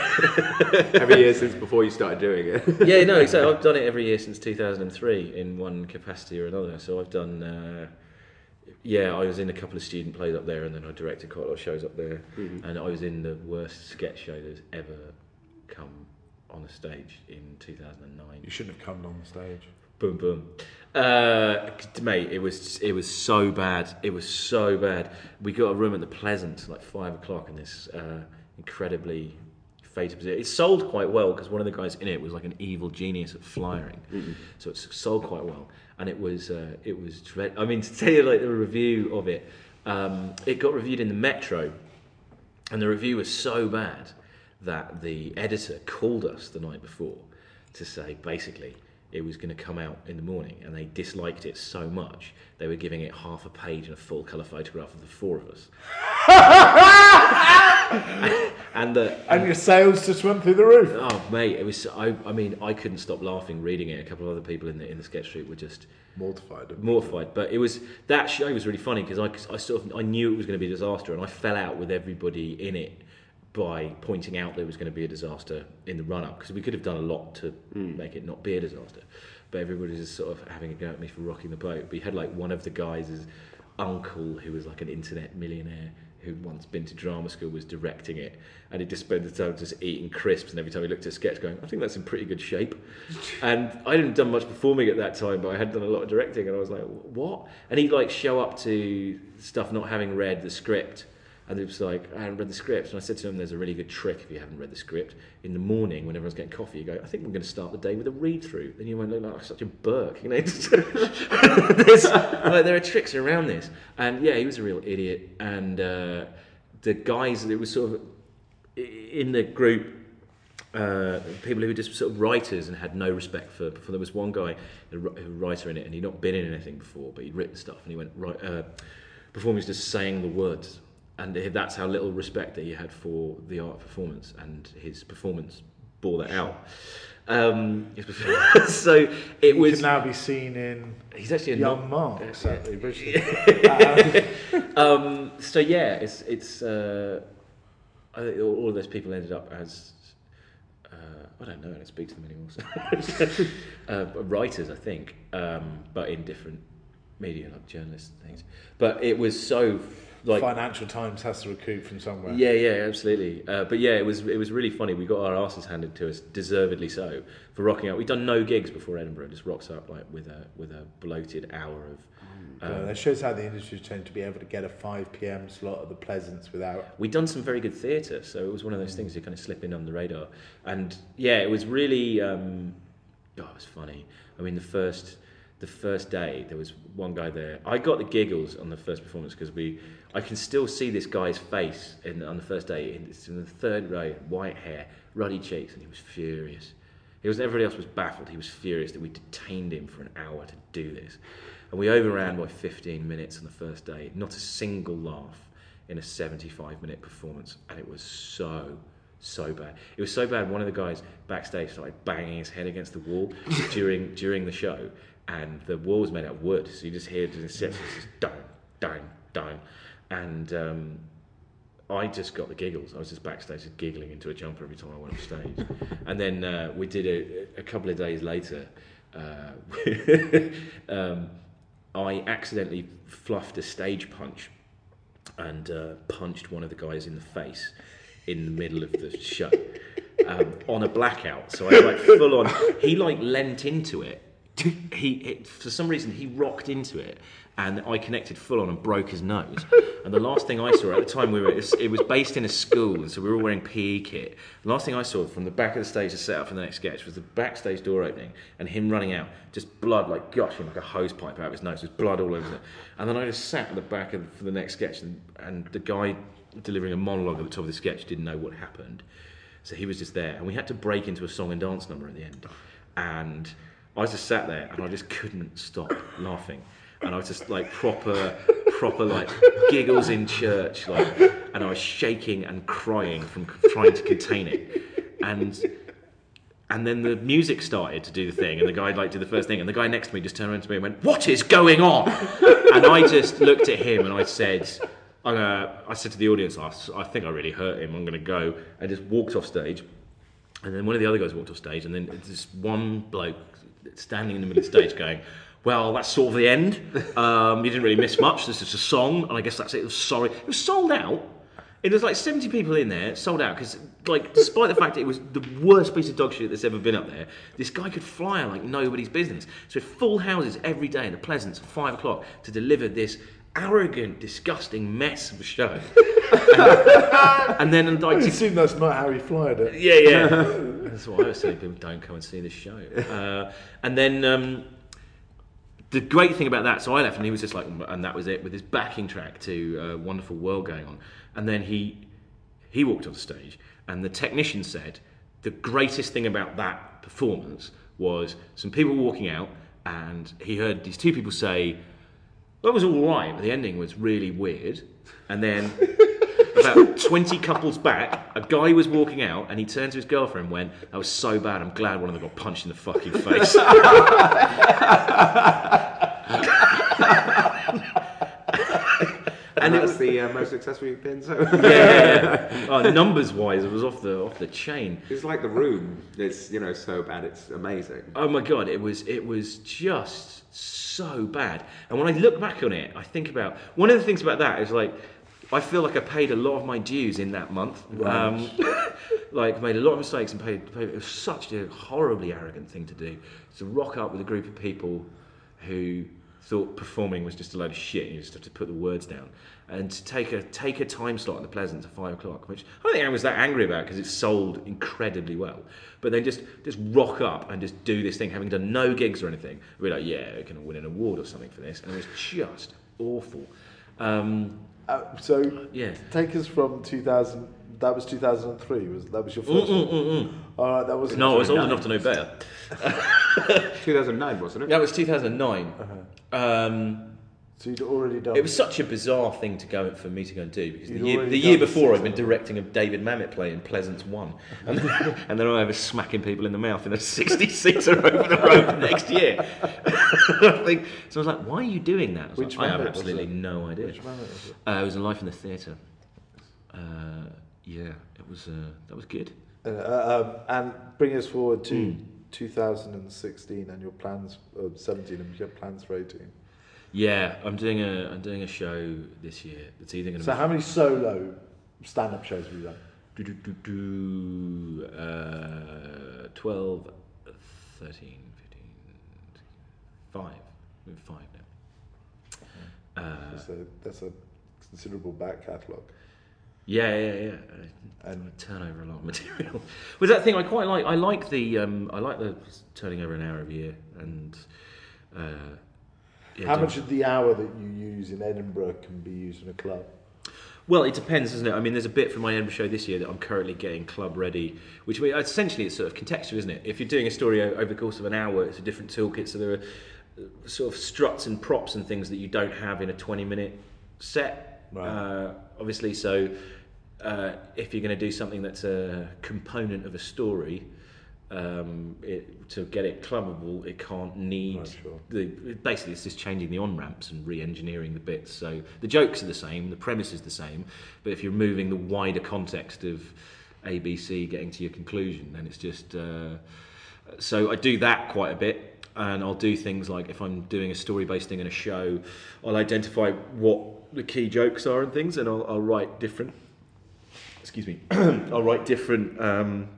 Every year since before you started doing it? Yeah, no, so I've done it every year since two thousand three in one capacity or another. So I've done, uh, yeah, I was in a couple of student plays up there, and then I directed quite a lot of shows up there. Mm-hmm. And I was in the worst sketch show that's ever come on a stage in two thousand nine. You shouldn't have come on the stage. Boom, boom. Uh, mate, it was it was so bad. It was so bad. We got a room at the Pleasance like five o'clock, and this uh, incredibly fated position. It sold quite well because one of the guys in it was like an evil genius at flyering, mm-hmm. so it sold quite well. And it was uh, it was dread. I mean, to tell you like the review of it, um, it got reviewed in the Metro, and the review was so bad that the editor called us the night before to say basically it was going to come out in the morning, and they disliked it so much they were giving it half a page and a full colour photograph of the four of us. and the and your sales just went through the roof. Oh mate, it was. I, I mean, I couldn't stop laughing reading it. A couple of other people in the in the sketch troupe were just mortified. Mortified, but it was that show was really funny because I, I sort of I knew it was going to be a disaster, and I fell out with everybody in it by pointing out there was going to be a disaster in the run-up, because we could have done a lot to mm. make it not be a disaster, but everybody was just sort of having a go at me for rocking the boat. We had like one of the guys' uncle, who was like an internet millionaire who'd once been to drama school, was directing it, and he just spent the time just eating crisps, and every time he looked at a sketch going, I think that's in pretty good shape. And I hadn't done much performing at that time, but I had done a lot of directing, and I was like, what? And he'd like show up to stuff not having read the script, And it was like, I hadn't read the script. And I said to him, there's a really good trick if you haven't read the script. In the morning, when everyone's getting coffee, you go, I think we're going to start the day with a read-through. Then you won't look like such a Burke. You know? There's, like, there are tricks around this. And yeah, he was a real idiot. And uh, the guys, it was sort of, in the group, uh, people who were just sort of writers and had no respect for, for there was one guy, a writer in it, and he'd not been in anything before, but he'd written stuff, and he went, right, uh, performing just saying the words. And that's how little respect that he had for the art of performance, and his performance bore that out. Um, so it he was. He can now be seen in. He's actually a Young non- Mark, sadly. um, um, so yeah, it's it's. Uh, I think all of those people ended up as. Uh, I don't know. I don't speak to them anymore. uh, writers, I think, um, but in different media, like journalists and things. But it was so. Like, Financial Times has to recoup from somewhere. Yeah, yeah, absolutely. Uh, but yeah, it was it was really funny. We got our asses handed to us, deservedly so, for rocking out. We'd done no gigs before Edinburgh. Just rocks up like with a with a bloated hour of. Um, uh, that shows how the industry's changed to be able to get a five p.m. slot at the Pleasance without. We'd done some very good theatre, so it was one of those things you kind of slip in on the radar. And yeah, it was really. Um, oh, it was funny. I mean, the first. The first day, there was one guy there. I got the giggles on the first performance because we, I can still see this guy's face in, on the first day. It's in the third row, white hair, ruddy cheeks, and he was furious. He was. Everybody else was baffled. He was furious that we detained him for an hour to do this, and we overran by fifteen minutes on the first day. Not a single laugh in a seventy-five minute performance, and it was so. So bad. It was so bad. One of the guys backstage started banging his head against the wall during during the show, and the wall was made out of wood, so you just hear the sections just down, down, down, and um, I just got the giggles. I was just backstage just giggling into a jumper every time I went on stage. And then uh, we did a, a couple of days later. Uh, um, I accidentally fluffed a stage punch and uh, punched one of the guys in the face in the middle of the show um, on a blackout. So I like full on. He like leant into it. He it, for some reason he rocked into it, and I connected full on and broke his nose. And the last thing I saw at the time we were it was, it was based in a school, so we were all wearing P E kit. The last thing I saw from the back of the stage to set up for the next sketch was the backstage door opening and him running out, just blood like gushing like a hose pipe out of his nose. There's blood all over it. And then I just sat at the back of for the next sketch, and, and the guy delivering a monologue at the top of the sketch didn't know what happened, so he was just there, and we had to break into a song and dance number at the end, and I just sat there and I just couldn't stop laughing, and I was just like proper proper like giggles in church, like, and I was shaking and crying from trying to contain it, and and then the music started to do the thing, and the guy like did the first thing, and the guy next to me just turned around to me and went, "What is going on?" And I just looked at him and I said, I'm gonna, I said to the audience, I, I think I really hurt him, I'm going to go, and just walked off stage. And then one of the other guys walked off stage, and then this one bloke standing in the middle of the stage going, well, that's sort of the end. Um, you didn't really miss much, this is a song, and I guess that's it. It was sorry. It was sold out. It was like seventy people in there, sold out, because like, despite the fact that it was the worst piece of dog shit that's ever been up there, this guy could fly like nobody's business. So full houses every day in the Pleasance at five o'clock to deliver this arrogant, disgusting mess of a show. and, and then like, I assume that's not how he flyed it. yeah, yeah. That's what I was saying. People don't come and see this show. Uh, and then um, the great thing about that, so I left, and he was just like, and that was it, with his backing track to uh, "Wonderful World" going on. And then he he walked off the stage, and the technician said the greatest thing about that performance was some people walking out, and he heard these two people say, that was all right, but the ending was really weird. And then about twenty couples back, a guy was walking out, and he turned to his girlfriend and went, that was so bad, I'm glad one of them got punched in the fucking face. And, and that's it, the uh, most successful you've been, so... yeah, yeah, yeah. Oh, numbers-wise, it was off the off the chain. It's like The Room. It's, you know, so bad, it's amazing. Oh my God, it was it was just so bad. And when I look back on it, I think about... One of the things about that is, like, I feel like I paid a lot of my dues in that month. Right. Um, like, made a lot of mistakes and paid, paid... It was such a horribly arrogant thing to do. To rock up with a group of people who thought performing was just a load of shit. You just have to put the words down, and to take a take a time slot at the Pleasance at five o'clock, which I don't think I was that angry about because it's sold incredibly well. But then just just rock up and just do this thing, having done no gigs or anything. We're like, yeah, we're going to win an award or something for this, and it was just awful. Um, Uh, so yeah, take us from two thousand. That was two thousand three. Was that was your first Mm, one? mm, mm, mm. All right, that was No, I was old enough to know better. two thousand nine, wasn't it? That was two thousand nine. Uh-huh. Um, So you'd already done. it was such a bizarre thing to go for me to go and do because the You'd year, already the year done before six I'd been of them. directing a David Mamet play in Pleasance One, and then, and then I was smacking people in the mouth in a sixty-sixer over the road next year. I think so. I was like, "Why are you doing that?" I, was Which like, I have Mamet was absolutely it? no idea. Which Mamet was it? Uh, it was a Life in the Theatre. Uh, yeah, it was. Uh, that was good. Uh, um, and bring us forward to Mm. two thousand sixteen and your plans, uh, seventeen, and your plans for eighteen. Yeah, I'm doing a I'm doing a show this year. It's either going to So be how many solo stand-up shows have you done? do, do, do, do, uh, twelve, thirteen, fifteen, five. We're five now. Uh, That's a, that's a considerable back catalogue. yeah, yeah, yeah. I, And- I turn over a lot of material. Was that thing I quite like? I like the um, I like the turning over an hour a year and. Uh, yeah, How doing- much of the hour that you use in Edinburgh can be used in a club? Well, it depends, doesn't it? I mean, there's a bit from my Edinburgh show this year that I'm currently getting club ready, which we, essentially it's sort of contextual, isn't it? If you're doing a story o- over the course of an hour, it's a different toolkit, so there are uh, sort of struts and props and things that you don't have in a twenty-minute set, Right. uh, obviously. So uh, if you're going to do something that's a component of a story, um, it, to get it clubbable, it can't need Right, sure. the basically it's just changing the on ramps and re-engineering the bits. So the jokes are the same, the premise is the same, but if you're moving the wider context of A B C getting to your conclusion, then it's just. Uh, so I do that quite a bit, and I'll do things like if I'm doing a story-based thing in a show, I'll identify what the key jokes are and things, and I'll, I'll write different. Excuse me. I'll write different. Um,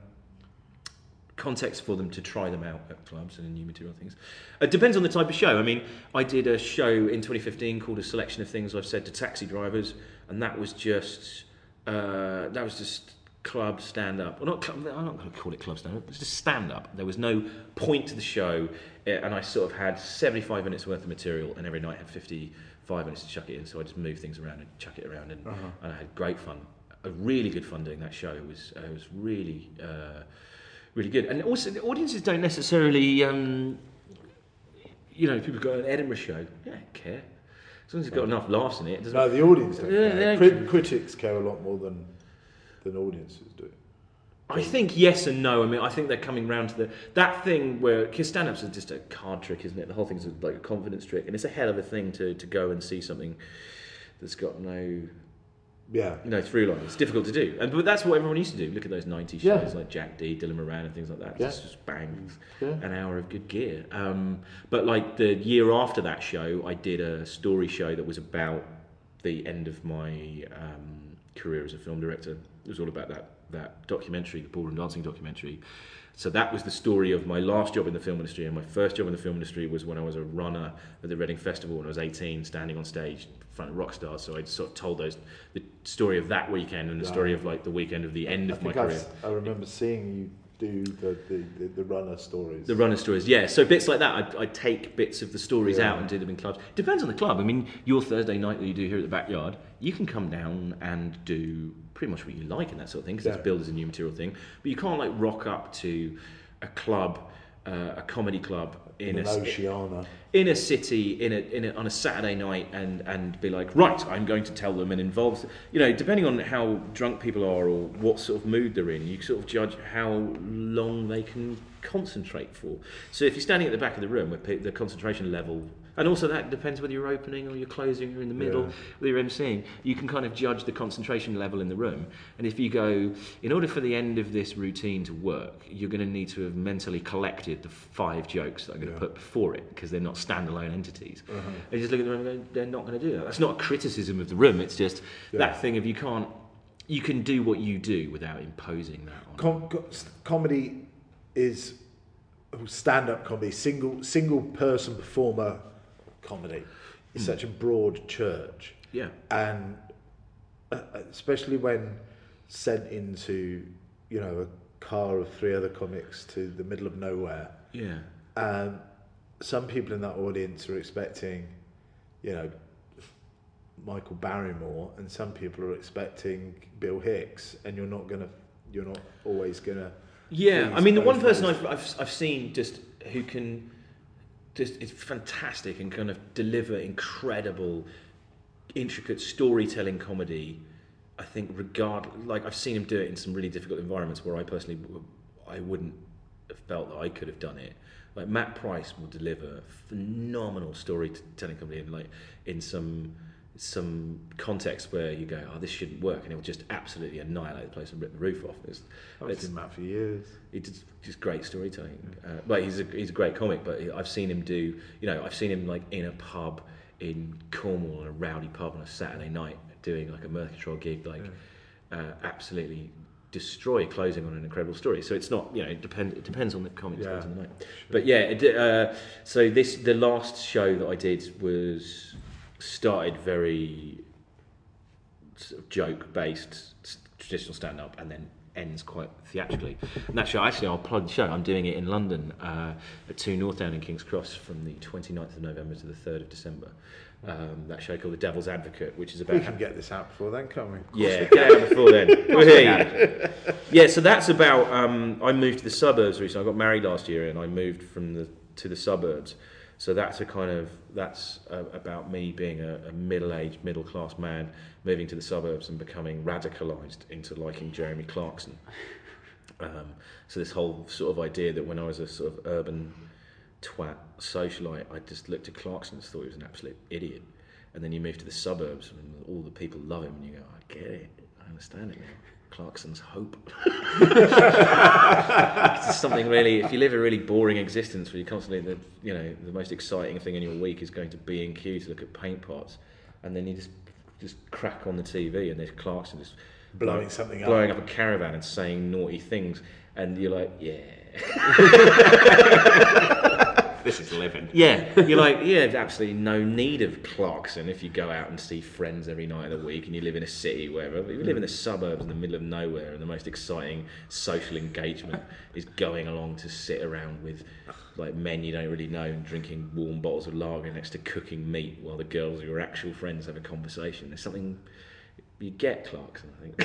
context for them to try them out at clubs and in new material things. It depends on the type of show. I mean, I did a show in twenty fifteen called A Selection of Things I've Said to Taxi Drivers, and that was just uh, that was just club stand-up. Well, not club, I'm not going to call it club stand-up. It was just stand-up. There was no point to the show, eh, and I sort of had seventy-five minutes worth of material, and every night I had fifty-five minutes to chuck it in. So I just moved things around and chuck it around, and, Uh-huh. and I had great fun. A really good fun doing that show. It was uh, it was really. Uh, Really good, and also the audiences don't necessarily, um, you know, people go to an Edinburgh show, they don't care as long as it's got enough laughs in it. It doesn't. No, the audience don't Yeah, care. they Crit- don't- critics care a lot more than than audiences do. I think yes and no. I mean, I think they're coming round to the that thing where because stand-ups is just a card trick, isn't it? The whole thing's like a confidence trick, and it's a hell of a thing to to go and see something that's got no. Yeah. No through line. It's difficult to do, and but that's what everyone used to do. Look at those nineties shows Yeah. like Jack D, Dylan Moran, and things like that. Yeah. Just, just bang, Yeah. an hour of good gear. Um, but like the year after that show, I did a story show that was about the end of my um, career as a film director. It was all about that that documentary, the ballroom dancing documentary. So that was the story of my last job in the film industry, and my first job in the film industry was when I was a runner at the Reading Festival when I was eighteen, standing on stage in front of rock stars. So I sort of told those the story of that weekend and the story of like the weekend of the end I of my think career. I've, I remember seeing you do the, the, the, the runner stories. The runner stories, yeah. So bits like that, I I take bits of the stories Yeah. out and do them in clubs. Depends on the club. I mean, your Thursday night that you do here at the Backyard, you can come down and do pretty much what you like and that sort of thing because Yeah. it's billed as a new material thing. But you can't like rock up to a club, uh, a comedy club in, in a an Oceana. in a city in a, in a on a Saturday night and and be like, right, I'm going to tell them and involve, you know, depending on how drunk people are or what sort of mood they're in, you sort of judge how long they can concentrate for. So if you're standing at the back of the room where pe- the concentration level, and also that depends whether you're opening or you're closing or in the middle, Yeah. whether you're emceeing, you can kind of judge the concentration level in the room. And if you go, in order for the end of this routine to work, you're going to need to have mentally collected the five jokes that I'm going Yeah. to put before it, because they're not standalone entities. Uh-huh. And you just look at the room and go, they're not going to do that. That's not a criticism of the room, it's just Yeah. that thing of you can't, you can do what you do without imposing that on Com- co- s- comedy is stand-up comedy, single single person performer comedy. It's such a broad church. Yeah. And uh, especially when sent into, you know, a car of three other comics to the middle of nowhere. Yeah. Um, some people in that audience are expecting, you know, Michael Barrymore, and some people are expecting Bill Hicks, and you're not gonna, you're not always gonna. Yeah, I mean, the one both person ways. I've, I've I've seen just who can just is fantastic and kind of deliver incredible, intricate storytelling comedy. I think regard like I've seen him do it in some really difficult environments where I personally w- I wouldn't have felt that I could have done it. Like Matt Price will deliver phenomenal storytelling comedy in like in some some context where you go, oh, this shouldn't work, and it will just absolutely annihilate the place and rip the roof off. It's, I've it's, seen Matt for years. he did just great storytelling. Uh, but he's a he's a great comic. But I've seen him do, you know, I've seen him like in a pub in Cornwall, a rowdy pub on a Saturday night, doing like a Mirth Control gig, like yeah. uh, absolutely destroy, closing on an incredible story. So it's not, you know, it depends. It depends on the comic Yeah. yeah. on the night. Sure. But yeah, it, did, uh, so this the last show that I did was started very sort of joke based, traditional stand up, and then ends quite theatrically. And that show, actually, I'll plug the show. I'm doing it in London uh, at two Northdown in King's Cross from the twenty-ninth of November to the third of December. Um, that show called The Devil's Advocate, which is about... We can get this out before then, can't we? Yeah, get out before then. Hey. Yeah, so that's about... Um, I moved to the suburbs recently. I got married last year and I moved from the to the suburbs. So that's a kind of... That's uh, about me being a, a middle-aged, middle-class man moving to the suburbs and becoming radicalised into liking Jeremy Clarkson. Um, so this whole sort of idea that when I was a sort of urban twat socialite, I just looked at Clarkson and thought he was an absolute idiot. And then you move to the suburbs and all the people love him and you go, I get it, I understand it now. Clarkson's hope. It's just something really, if you live a really boring existence where you're constantly, the, you know, the most exciting thing in your week is going to B and Q to look at paint pots, and then you just just crack on the T V and there's Clarkson just Blowing blowing, something blowing up. up a caravan and saying naughty things, and you're like, yeah. This is living. Yeah, you're like, yeah, there's absolutely no need of Clarkson if you go out and see friends every night of the week and you live in a city, wherever. But if you live in the suburbs in the middle of nowhere and the most exciting social engagement is going along to sit around with like men you don't really know and drinking warm bottles of lager next to cooking meat while the girls, your actual friends, have a conversation. There's something you get, Clarkson, I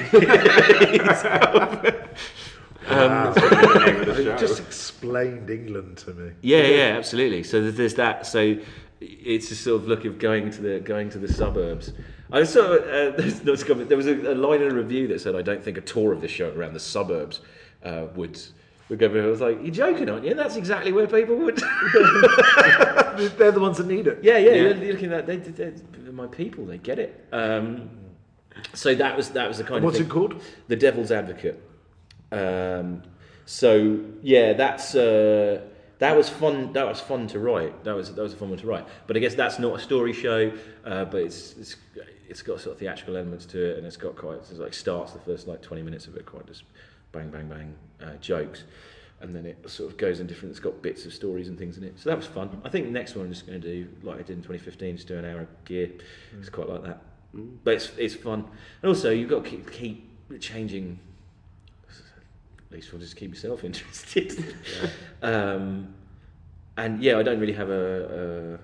think. Wow. That's the name of the You show. just explained England to me. Yeah, yeah, absolutely. So there's that. So it's a sort of look of going to the going to the suburbs. I saw uh, there's, there was a, a line in a review that said, "I don't think a tour of this show around the suburbs uh, would would go." I was like, "You're joking, aren't you? That's exactly where people would." They're the ones that need it. yeah, yeah. Yeah. You're looking at they, they, they're my people. They get it. Um, so that was that was the kind What's of it thing. called? The Devil's Advocate. Um, so yeah, that's uh, that was fun. That was fun to write. That was that was a fun one to write. But I guess that's not a story show. Uh, but it's it's it's got sort of theatrical elements to it, and it's got quite it's like starts the first like twenty minutes of it quite just bang bang bang uh, jokes, and then it sort of goes in different. It's got bits of stories and things in it. So that was fun. I think the next one I'm just going to do like I did in twenty fifteen, just do an hour of gear. Mm. It's quite like that. Mm. But it's it's fun, and also you've got to keep, keep changing. At least we'll just keep yourself interested. Yeah. Um, and yeah, I don't really have a, a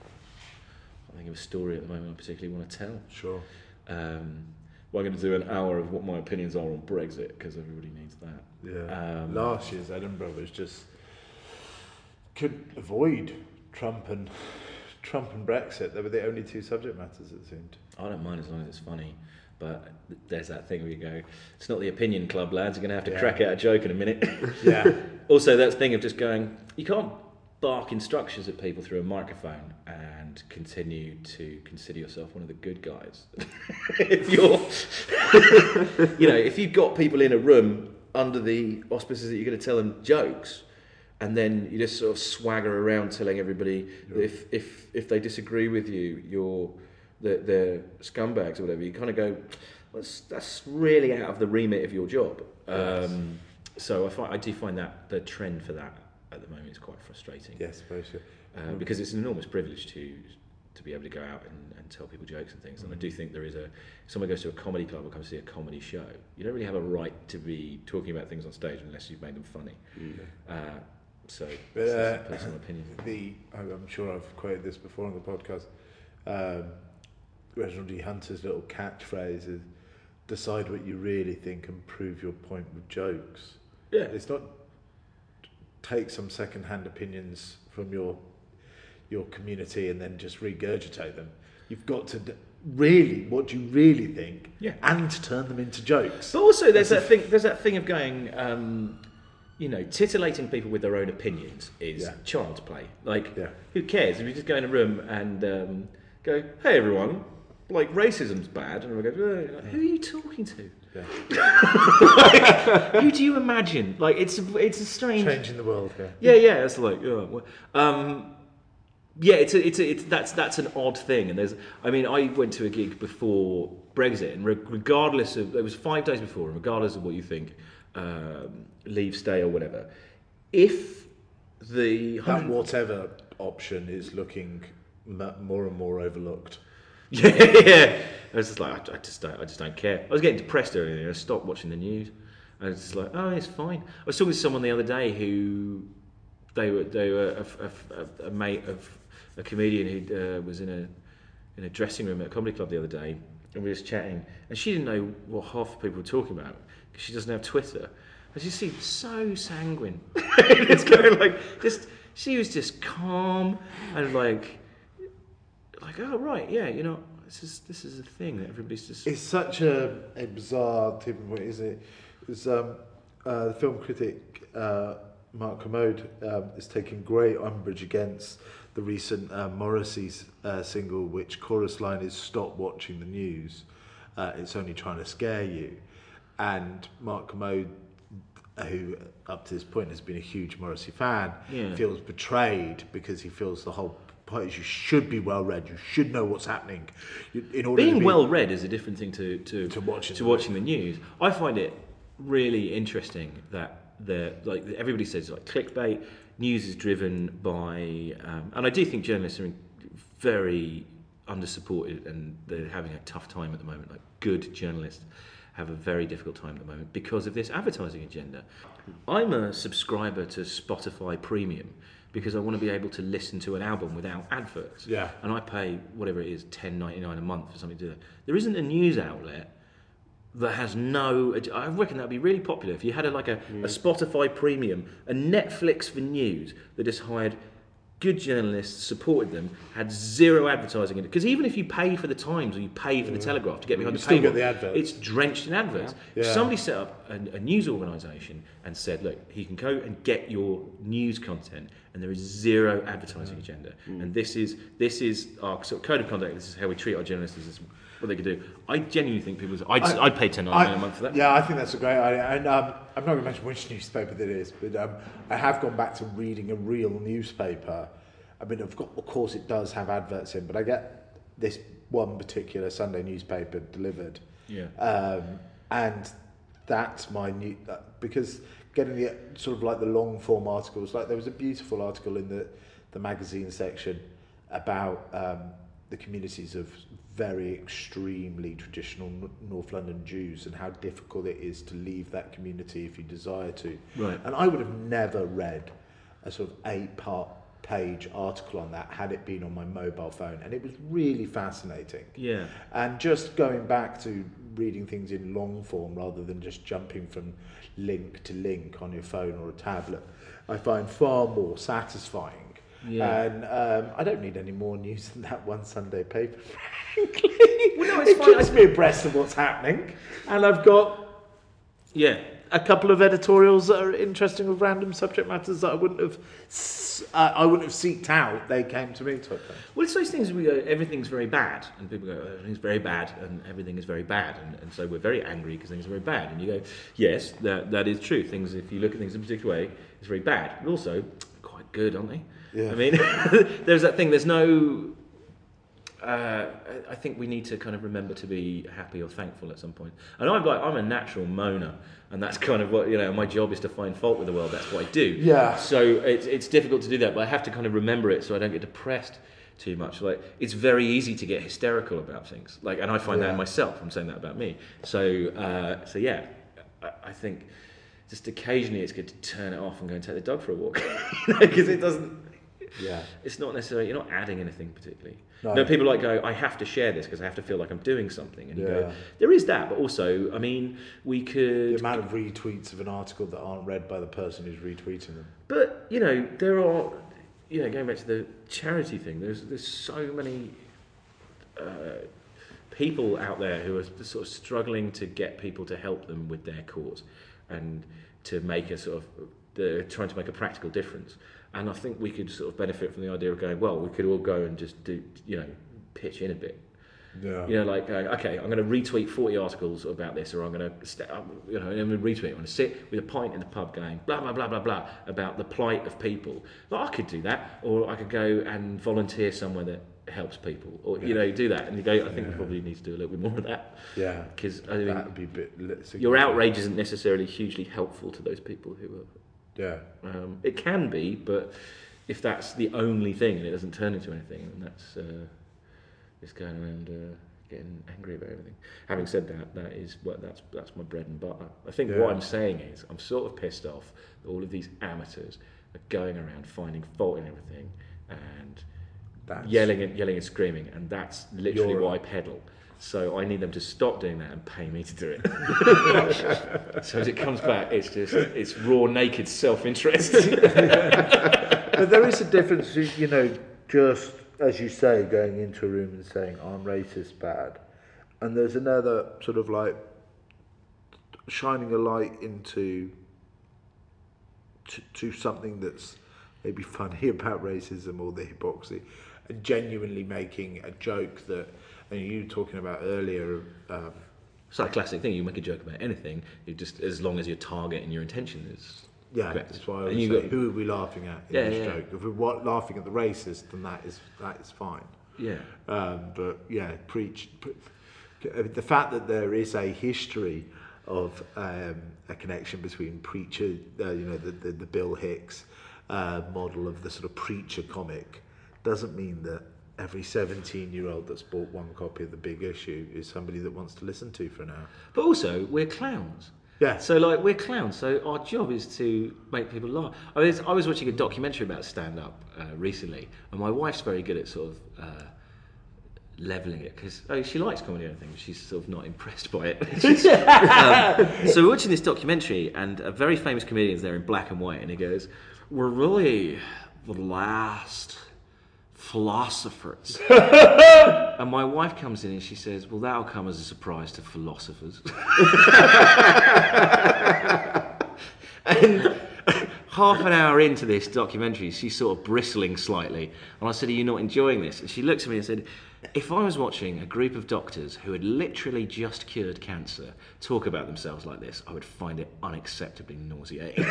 I think of a story at the moment I particularly want to tell. Sure. Um, well, I'm going to do an hour of what my opinions are on Brexit because everybody needs that. Yeah. Um, Last year's Edinburgh was just could avoid Trump and Trump and Brexit. They were the only two subject matters, it seemed. I don't mind as long as it's funny. But there's that thing where you go, it's not the opinion club, lads. You're going to have to Yeah. crack out a joke in a minute. Yeah. Also, that thing of just going, you can't bark instructions at people through a microphone and continue to consider yourself one of the good guys. If you're, you know, if you've got people in a room under the auspices that you're going to tell them jokes, and then you just sort of swagger around telling everybody that if if if they disagree with you, you're the the scumbags or whatever. You kind of go, well, that's, that's really out of the remit of your job. Yes. Um, so I find I do find that the trend for that at the moment is quite frustrating. Yes, very sure. Uh, because it's an enormous privilege to to be able to go out and, and tell people jokes and things. And I do think there is a, if someone goes to a comedy club or comes to see a comedy show, you don't really have a right to be talking about things on stage unless you've made them funny. Mm. Uh, so but, that's uh, a personal opinion. The I'm sure I've quoted this before on the podcast. Um, Reginald D. Hunter's little catchphrase is, decide what you really think and prove your point with jokes. Yeah. It's not take some second-hand opinions from your your community and then just regurgitate them. You've got to d- really, what do you really think, yeah. and turn them into jokes. But also there's that thing there's that thing of going, um, you know, titillating people with their own opinions is Yeah. child's play. Like, Yeah. who cares if you just go in a room and um, go, hey everyone, like racism's bad, and everyone goes, oh, like, who are you talking to? Yeah. Like, who do you imagine? Like, it's it's a strange Changing the world. Yeah. Yeah, yeah. It's like, yeah, well, um, yeah. It's a, it's a, it's that's that's an odd thing. And there's, I mean, I went to a gig before Brexit, and re- regardless of, it was five days before, and regardless of what you think, um, leave, stay, or whatever, if the That whatever option is looking m- more and more overlooked. yeah, yeah. I was just like, I, I just don't, I just don't care. I was getting depressed earlier. I stopped watching the news. I was just like, oh, it's fine. I was talking to someone the other day who they were they were a, a, a, a mate of a comedian who uh, was in a in a dressing room at a comedy club the other day, and we were just chatting, and she didn't know what half the people were talking about because she doesn't have Twitter. And she seemed so sanguine. It's kind of like just she was just calm and like like oh right yeah you know. This is this is a thing that everybody's just. It's such a, a bizarre tipping point, isn't it? It's, um, uh, the film critic uh, Mark Commode um, is taking great umbrage against the recent uh, Morrissey uh, single, which chorus line is "Stop watching the news. Uh, it's only trying to scare you." And Mark Commode, who up to this point has been a huge Morrissey fan, Yeah. feels betrayed because he feels the whole. You should be well read. You should know what's happening. In order Being to be, well read is a different thing to to, To watching to the watching the news. I find it really interesting that the like everybody says like clickbait news is driven by, um, and I do think journalists are very under-supported and they're having a tough time at the moment. Like good journalists have a very difficult time at the moment because of this advertising agenda. I'm a subscriber to Spotify Premium because I want to be able to listen to an album without adverts. Yeah. And I pay whatever it is, ten ninety-nine a month for something to do that. There isn't a news outlet that has no. I reckon that'd be really popular if you had a, like a, mm. a Spotify Premium, a Netflix for news that just hired good journalists, supported them, had zero advertising in it. Because even if you pay for the Times or you pay for the Telegraph to get behind you the still paywall, get the adverts. It's drenched in adverts. Yeah. If Yeah. somebody set up a, a news organisation and said, look, you can go and get your news content, and there is zero advertising yeah. agenda, mm. and this is this is our sort of code of conduct. This is how we treat our journalists. This is what they could do. I genuinely think people. I'd, I, I'd pay ten ninety-nine a month for that. Yeah, I think that's a great idea. And um, I'm not going to mention which newspaper that is, but um, I have gone back to reading a real newspaper. I mean, of course, it does have adverts in, but I get this one particular Sunday newspaper delivered. Yeah. Um, and that's my new uh, because getting the sort of like the long form articles, like there was a beautiful article in the the magazine section about um, the communities of very extremely traditional North London Jews and how difficult it is to leave that community if you desire to. Right. And I would have never read a sort of eight part page article on that had it been on my mobile phone, and it was really fascinating. Yeah. And just going back to reading things in long form rather than just jumping from link to link on your phone or a tablet, I find far more satisfying. Yeah. And um, I don't need any more news than that one Sunday paper, frankly. Well, no, it's it fine. keeps me abreast of what's happening, and I've got Yeah. a couple of editorials that are interesting with random subject matters that I wouldn't have, uh, I wouldn't have seeked out. They came to me. Type thing. Well, it's those things we go, everything's very bad, and people go, everything's very bad, and everything is very bad, and, and so we're very angry because things are very bad. And you go, yes, that that is true. Things, if you look at things in a particular way, it's very bad, but also quite good, aren't they? Yeah. I mean, there's that thing. There's no. Uh, I think we need to kind of remember to be happy or thankful at some point. And I'm like, I'm a natural moaner, and that's kind of what, you know, my job is to find fault with the world. That's what I do. Yeah. So it's it's difficult to do that, but I have to kind of remember it so I don't get depressed too much. Like it's very easy to get hysterical about things. Like, and I find Yeah. that in myself. I'm saying that about me. So, uh, so yeah, I, I think just occasionally it's good to turn it off and go and take the dog for a walk, because it doesn't. Yeah. It's not necessarily, you're not adding anything particularly. No. No, people like go, I have to share this because I have to feel like I'm doing something. And you Yeah. go, there is that, but also, I mean, we The could. amount of retweets of an article that aren't read by the person who's retweeting them. But, you know, there are, you know, going back to the charity thing, there's there's so many uh, people out there who are sort of struggling to get people to help them with their cause and to make a sort of, they're trying to make a practical difference. And I think we could sort of benefit from the idea of going, well, we could all go and just do, you know, pitch in a bit. Yeah. You know, like, going, okay, I'm going to retweet forty articles about this, or I'm going to, st- you know, I'm going to retweet. I'm going to sit with a pint in the pub going, blah, blah, blah, blah, blah, about the plight of people. Well, I could do that, or I could go and volunteer somewhere that helps people, or, you know, do that. And you go, I think we Yeah. probably need to do a little bit more of that. Yeah. Because, I mean, That would be a bit li- your significant. outrage isn't necessarily hugely helpful to those people who are. Yeah. Um, it can be, but if that's the only thing and it doesn't turn into anything, then that's uh, just going around uh, getting angry about everything. Having said that, that is what that's that's my bread and butter. I think Yeah. what I'm saying is I'm sort of pissed off that all of these amateurs are going around finding fault in everything and That's, yelling and yelling and screaming, and that's literally You're- what I peddle. So I need them to stop doing that and pay me to do it. So as it comes back, it's just it's raw, naked self-interest. But there is a difference, you know, just as you say, going into a room and saying, I'm racist bad. And there's another sort of like shining a light into to, to something that's maybe funny about racism or the hypocrisy, and genuinely making a joke that, and you were talking about earlier, um, It's like a classic thing. You make a joke about anything, you just as long as your target and your intention is yeah, correct. that's why I And always you say, got- who are we laughing at in Yeah, this yeah. joke? If we're wa- laughing at the racist, then that is that is fine. Yeah. Um, but yeah, preach. Pre- the fact that there is a history of um, a connection between preacher, uh, you know, the, the, the Bill Hicks uh, model of the sort of preacher comic, doesn't mean that every seventeen-year-old that's bought one copy of The Big Issue is somebody that wants to listen to for an hour. But also, we're clowns. Yeah. So, like, we're clowns. So our job is to make people laugh. I was, I was watching a documentary about stand-up uh, recently, and my wife's very good at sort of uh, leveling it because oh, she likes comedy and everything, but she's sort of not impressed by it. She's- um, so we're watching this documentary, and a very famous comedian's there in black and white, and he goes, "We're really the last philosophers." And my wife comes in and she says, "Well, that'll come as a surprise to philosophers." And half an hour into this documentary, she's sort of bristling slightly. And I said, "Are you not enjoying this?" And she looks at me and said, "If I was watching a group of doctors who had literally just cured cancer talk about themselves like this, I would find it unacceptably nauseating."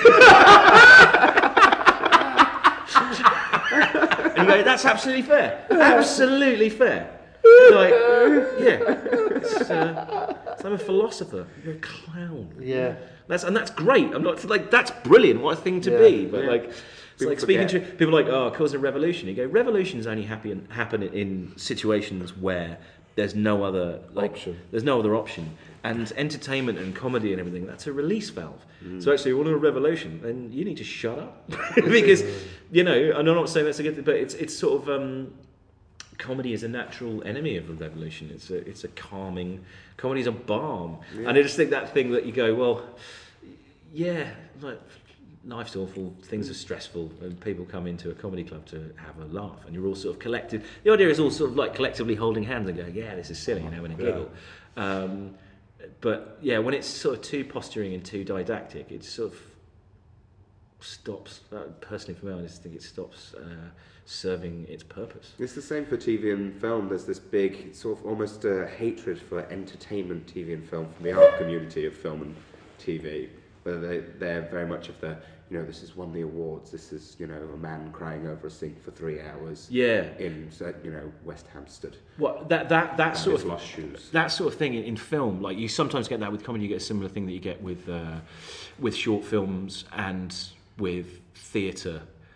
And you go, "That's absolutely fair. Absolutely fair." Like, yeah. It's, uh, so I'm a philosopher. You're a clown. Yeah. That's and that's great. I'm not like that's brilliant. What a thing to Yeah. be. But Yeah. like, it's People like speaking to forget. people like, "Oh, causing a revolution." You go, revolutions only happen happen in situations where there's no other like Option. there's no other option. And entertainment and comedy and everything, that's a release valve. So actually, you want a revolution, then you need to shut up. Because, you know, and I'm not saying that's a good thing, but it's it's sort of, um, comedy is a natural enemy of a revolution. It's a, it's a calming, comedy's a balm. Yeah. And I just think that thing that you go, well, yeah, like, life's awful, things are stressful, and people come into a comedy club to have a laugh, and you're all sort of collective. The idea is all sort of like collectively holding hands and going, yeah, this is silly, and having a Yeah. giggle. Um, but yeah, when it's sort of too posturing and too didactic, it sort of stops. Uh, personally, for me, I just think it stops uh, serving its purpose. It's the same for T V and film. There's this big, sort of almost uh, hatred for entertainment T V and film from the art community of film and T V. Whether they, they're very much of the, you know, this has won the awards. This is, you know, a man crying over a sink for three hours Yeah. in, you know, West Hampstead. What that that that And sort his of lost shoes. that sort of thing in, in film, like you sometimes get that with comedy. You get a similar thing that you get with uh, with short films and with theatre.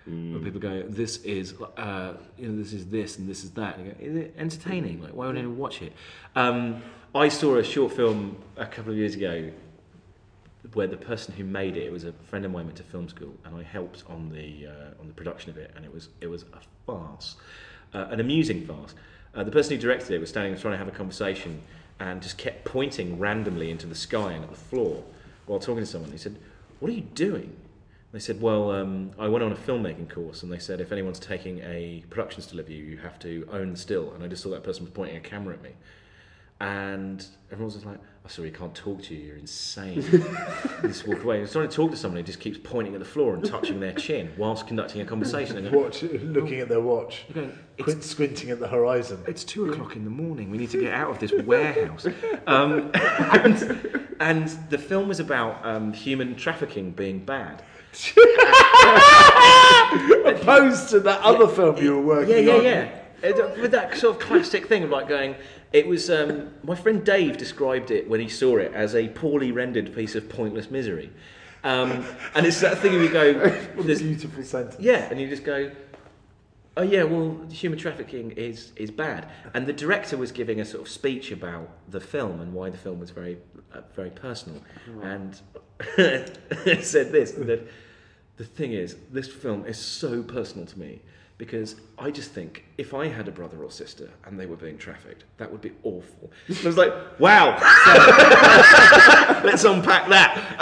Mm. Where people go, this is, uh, you know, this is this and this is that. And you go, is it entertaining? Like, why would anyone watch it? Um, I saw a short film a couple of years ago where the person who made it, it was a friend of mine went to film school, and I helped on the uh, on the production of it, and it was it was a farce, uh, an amusing farce. Uh, the person who directed it was standing trying to have a conversation and just kept pointing randomly into the sky and at the floor while talking to someone. He said, "What are you doing?" They said, "Well, um, I went on a filmmaking course, and they said if anyone's taking a production still of you, you have to own the still." And I just saw that person was pointing a camera at me. And everyone was just like, "Oh, sorry, I can't talk to you, you're insane." Just walk away. I was trying to talk to someone who just keeps pointing at the floor and touching their chin whilst conducting a conversation. And watch, looking at their watch, going, Quint squinting at the horizon. It's two o'clock in the morning, we need to get out of this warehouse. Um, and, and the film was about um, human trafficking being bad. Opposed to that other film you were working yeah, yeah, on. Yeah, yeah. With that sort of classic thing of like going, it was, um, my friend Dave described it when he saw it as a poorly rendered piece of pointless misery. Um, and it's that thing where you go... What a beautiful sentence. Yeah, and you just go, oh yeah, well, human trafficking is, is bad. And the director was giving a sort of speech about the film and why the film was very uh, very personal. Oh. And it said this, that the thing is, this film is so personal to me because I just think if I had a brother or sister and they were being trafficked, that would be awful. I was like, wow, let's unpack that.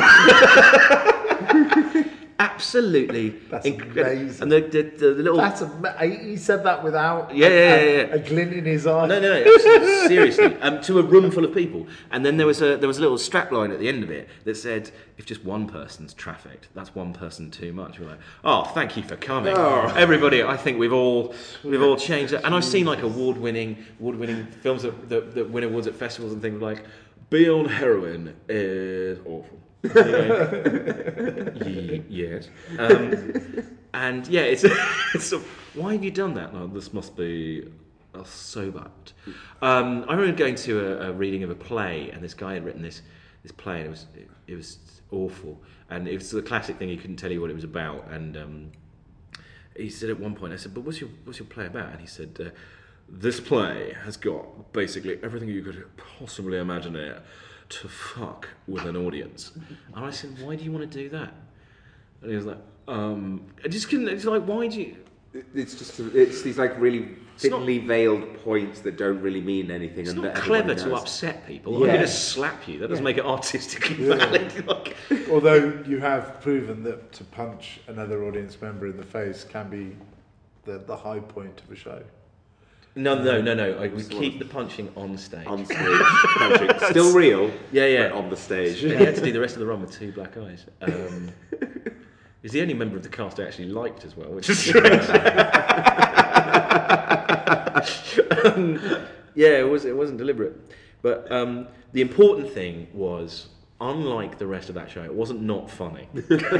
Um, absolutely. That's incredible. amazing. And the, the, the, the little... That's a, he said that without yeah, yeah, a, yeah, yeah. a glint in his eye. No, no, no, absolutely, seriously. Um, to a room full of people. And then there was a there was a little strap line at the end of it that said, if just one person's trafficked, that's one person too much. We're like, oh, thank you for coming. Oh. Everybody, I think we've all we've all changed it. And I've seen like award-winning award-winning films that, that, that win awards at festivals and things like, Be on Heroin is awful. You know? Ye- yes. Um, and yeah, it's, it's sort of, why have you done that? No, this must be uh, so bad. Um, I remember going to a, a reading of a play, and this guy had written this this play, and it was it, it was awful, and it was the classic thing. He couldn't tell you what it was about, and um, he said at one point, I said, "But what's your what's your play about?" And he said, uh, "This play has got basically everything you could possibly imagine it to fuck with an audience." And I said, "Why do you want to do that?" And he was like, um, I just couldn't, it's like, why do you... It's just, it's these like really It's not- thinly veiled points that don't really mean anything. It's and not that clever everybody to knows. upset people. Yeah. I'm going to slap you. That doesn't Yeah. make it artistically Yeah. valid. Like, Although you have proven that to punch another audience member in the face can be the, the high point of a show. no, no, no, no. I, we Sort keep of. the punching on stage. On stage, punching. Still real, Yeah, yeah. but on the stage. And he had to do the rest of the run with two black eyes. Um, he's the only member of the cast I actually liked as well, which is strange. um, yeah, it was. It wasn't deliberate, but um, the important thing was, unlike the rest of that show, it wasn't not funny.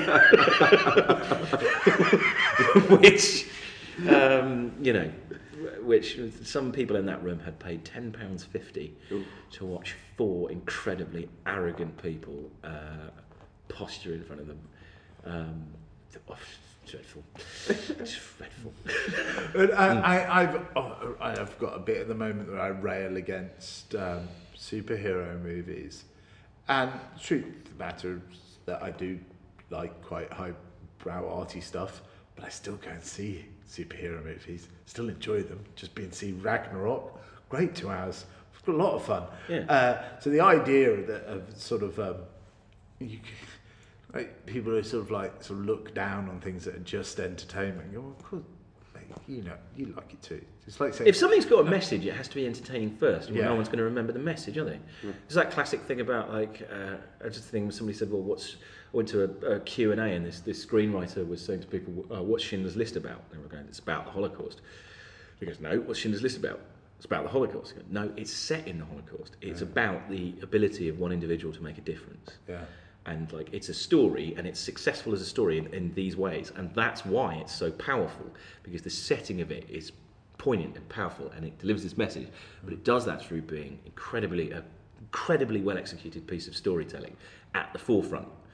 Which, um, you know, which some people in that room had paid ten pounds fifty to watch four incredibly arrogant people uh, posture in front of them. Um, oh, dreadful. It's dreadful. But I, I, I've oh, I've got a bit at the moment where I rail against um, superhero movies, and the truth of the matter is that I do like quite highbrow arty stuff, but I still go and see superhero movies. Still enjoy them. Just been to see Ragnarok. Great two hours. It's got a lot of fun. Yeah. Uh, so the idea of, the, of sort of um, you. Like, people who sort of like sort of look down on things that are just entertainment. You go, well, of course, like, you know, you like it too. It's like saying, If something's got a message, it has to be entertaining first. Well, Yeah. no one's going to remember the message, are they? Yeah. It's that classic thing about like uh, I just think somebody said, "Well, what's?" I went to a, a Q and A, and this this screenwriter was saying to people, uh, "What's Schindler's List about?" And they were going, "It's about the Holocaust." He goes, "No, what's Schindler's List about?" It's about the Holocaust. He goes, "No, it's set in the Holocaust. It's Yeah. about the ability of one individual to make a difference." yeah, And like it's a story, and it's successful as a story in, in these ways, and that's why it's so powerful, because the setting of it is poignant and powerful, and it delivers this message. But it does that through being incredibly, a incredibly well executed piece of storytelling at the forefront.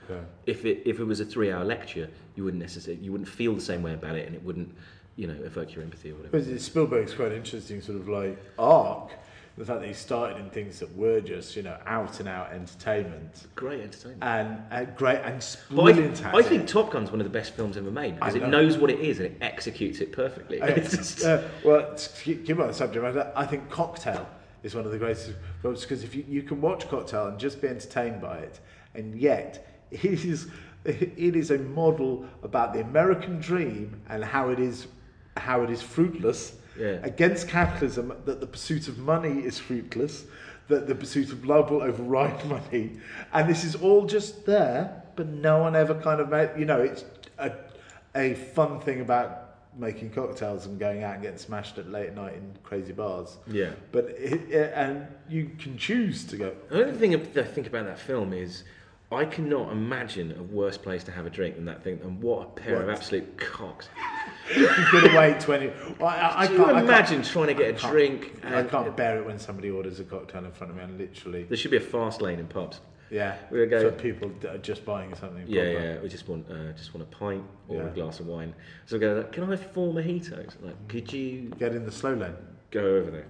Yeah. If it if it was a three-hour lecture, you wouldn't necessarily you wouldn't feel the same way about it, and it wouldn't, you know, evoke your empathy or whatever. But Spielberg's quite an interesting sort of like arc. The fact that he started in things that were just, you know, out and out entertainment. Great entertainment. And uh, great and But I, brilliant. th- at I think it. Top Gun's one of the best films ever made because I it know. knows what it is and it executes it perfectly. Uh, It's just- uh, well, to keep keep on the subject matter, I think Cocktail is one of the greatest films because if you, you can watch Cocktail and just be entertained by it, and yet it is it is a model about the American dream and how it is how it is fruitless Yeah. against capitalism, that the pursuit of money is fruitless, that the pursuit of love will override money, and this is all just there, but no one ever kind of made, you know, it's a, a fun thing about making cocktails and going out and getting smashed at late at night in crazy bars. Yeah. But it, it, and you can choose to go. The only thing that I think about that film is I cannot imagine a worse place to have a drink than that thing. And what a pair of What? absolute cocks. You've got to wait twenty. Well, I, I Can can't you I can't- imagine trying to get a I can't- drink? I and- can't bear it when somebody orders a cocktail in front of me and literally, There should be a fast lane in pubs. yeah, We'll go- for people that are just buying something. Yeah, proper. yeah. We just want uh, just want a pint or Yeah. a glass of wine. So we go, like, can I have four mojitos? Like, could you Get in the slow lane. go over there?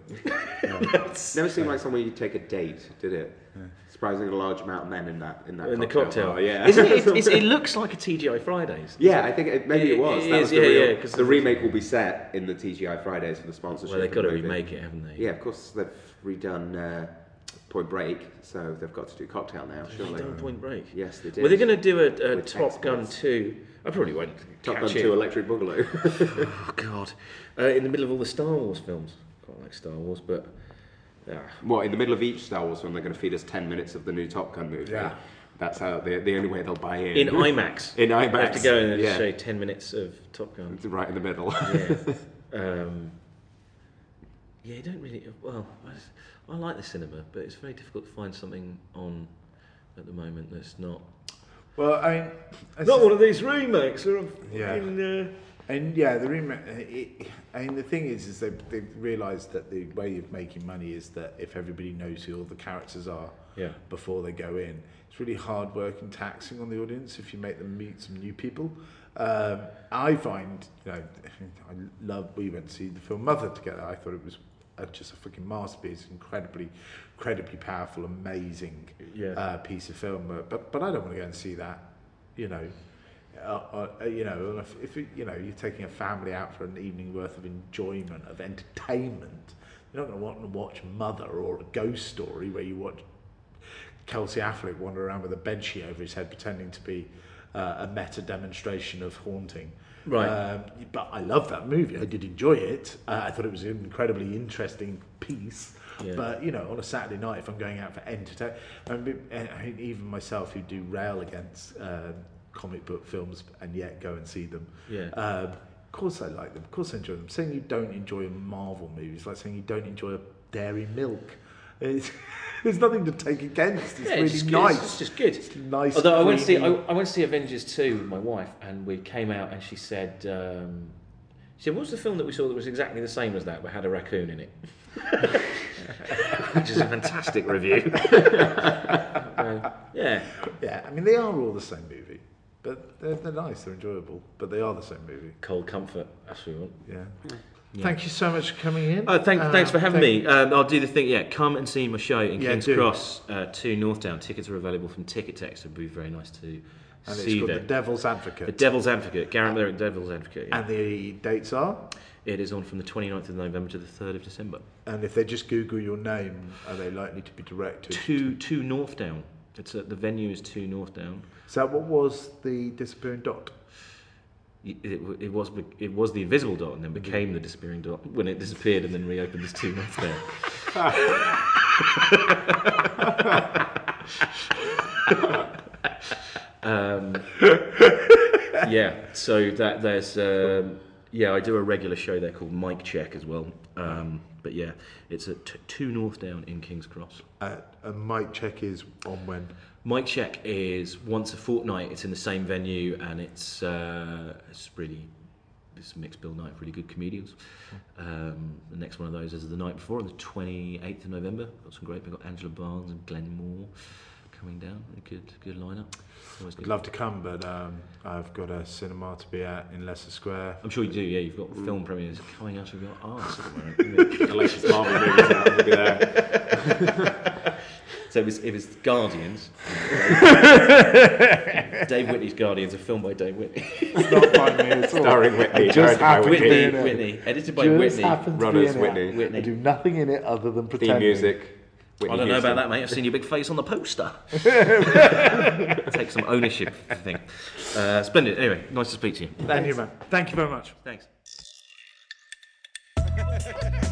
Never seemed like somewhere you'd take a date, did it? Surprisingly large amount of men in that in that In the cocktail cocktail, bar, yeah. Isn't it, it's, it's, it looks like a T G I Fridays. Yeah, I think it, maybe it, It- was. it that is, was the yeah, real, yeah, 'cause the the- remake will be set in the T G I Fridays for the sponsorship. Well, they've of got the to movie. remake it, haven't they? Yeah, of course they've redone uh, Point Break, so they've got to do Cocktail now. They've Surely. done Point Break. Yes, they did. Well, they're going to do a, a With Top Gun experts. two. I probably won't Top catch Gun it. two Electric Boogaloo. Oh God! Uh, in the middle of all the Star Wars films. Quite like Star Wars, but ah. What, in the middle of each Star Wars film, they're going to feed us ten minutes of the new Top Gun movie? Yeah. That's how the the only way they'll buy in. in IMAX. In They have IMAX. to go in and yeah. show ten minutes of Top Gun. It's right in the middle. Yeah. um, yeah, you don't really. Well, I, just- I like the cinema, but it's very difficult to find something on at the moment that's not. Well, I mean, it's Not just- one of these remakes. Or Yeah. uh, And yeah, the remake. It, I mean, the thing is, is they they've realised that the way of making money is that if everybody knows who all the characters are Yeah. before they go in, it's really hard work and taxing on the audience if you make them meet some new people. Um, I find, you know, I love. We went to see the film Mother together. I thought it was uh, just a fucking masterpiece, incredibly, incredibly powerful, amazing Yeah. uh, piece of film. But, but but I don't want to go and see that, you know. Uh, uh, you know, if, if it, you know you're taking a family out for an evening worth of enjoyment, of entertainment, you're not going to want to watch Mother or a Ghost Story where you watch Kelsey Affleck wander around with a bedsheet over his head pretending to be uh, a meta demonstration of haunting. Right. Um, but I love that movie. I did enjoy it. Uh, I thought it was an incredibly interesting piece. Yeah. But you know, on a Saturday night, if I'm going out for entertainment, I mean, I mean, even myself who do rail against um, comic book films and yet go and see them. Yeah. Um, of course I like them. Of course I enjoy them. Saying you don't enjoy a Marvel movie is like saying you don't enjoy a dairy milk. It's, there's nothing to take against. It's yeah, really it's just nice. Good. It's just good. It's nice. Although I went to see, I, creamy- I went to see Avengers two with my wife, and we came out, and she said, um, she said, "What was the film that we saw that was exactly the same as that, but had a raccoon in it?" Which is a fantastic review. Uh, yeah, Yeah, I mean they are all the same movie, but they're, they're nice. They're enjoyable, but they are the same movie. cold comfort. That's what we want. Yeah. Yeah. Thank you so much for coming in. Oh, thank, Uh, thanks for having thank- me. Um, I'll do the thing. Yeah, come and see my show in Yeah, King's do. Cross uh, to Northdown. Tickets are available from Ticket Text. It'd be very nice to And it's see called them. The Devil's Advocate. The Devil's Advocate, Garrett Merrick, Devil's Advocate. Yeah. And the dates are? It is on from the twenty-ninth of November to the third of December. And if they just Google your name, are they likely to be directed? To to Northdown. It's at, the venue is to Northdown. Is that what was the disappearing dot? It, it, it was it was the invisible dot and then became the disappearing dot when it disappeared and then reopened as to Northdown. um, yeah, so that there's um, yeah, I do a regular show there called Mic Check as well. Um, but yeah, it's at t- two Northdown in King's Cross. Uh, and mic check is on when? Mic Check is once a fortnight. It's in the same venue, and it's uh, it's really it's a mixed bill night of really good comedians. Um, the next one of those is the night before, on the twenty-eighth of November. Got some great. We've got Angela Barnes and Glenn Moore coming down. A good, good lineup. Always I'd good. love to come, but um, I've got a cinema to be at in Leicester Square. I'm sure you do. Yeah, you've got film premieres coming out of your arse at the moment. Unless it's Marvel movies out, we'll be there. So it was, it was Guardians. Dave Whitney's Guardians, a film by Dave Whitney. It's not by me at all. Starring Whitney, I just directed by happened to Whitney. be Whitney, in it. Whitney, edited by Just Whitney. happened to Runners be in Whitney. It. Whitney. I do nothing in it other than Theme pretending. music. Whitney I don't know Houston. about that, mate. I've seen your big face on the poster. Take some ownership, I think. Uh, splendid. Anyway, nice to speak to you. Thank you, man. Thank you very much. Thanks.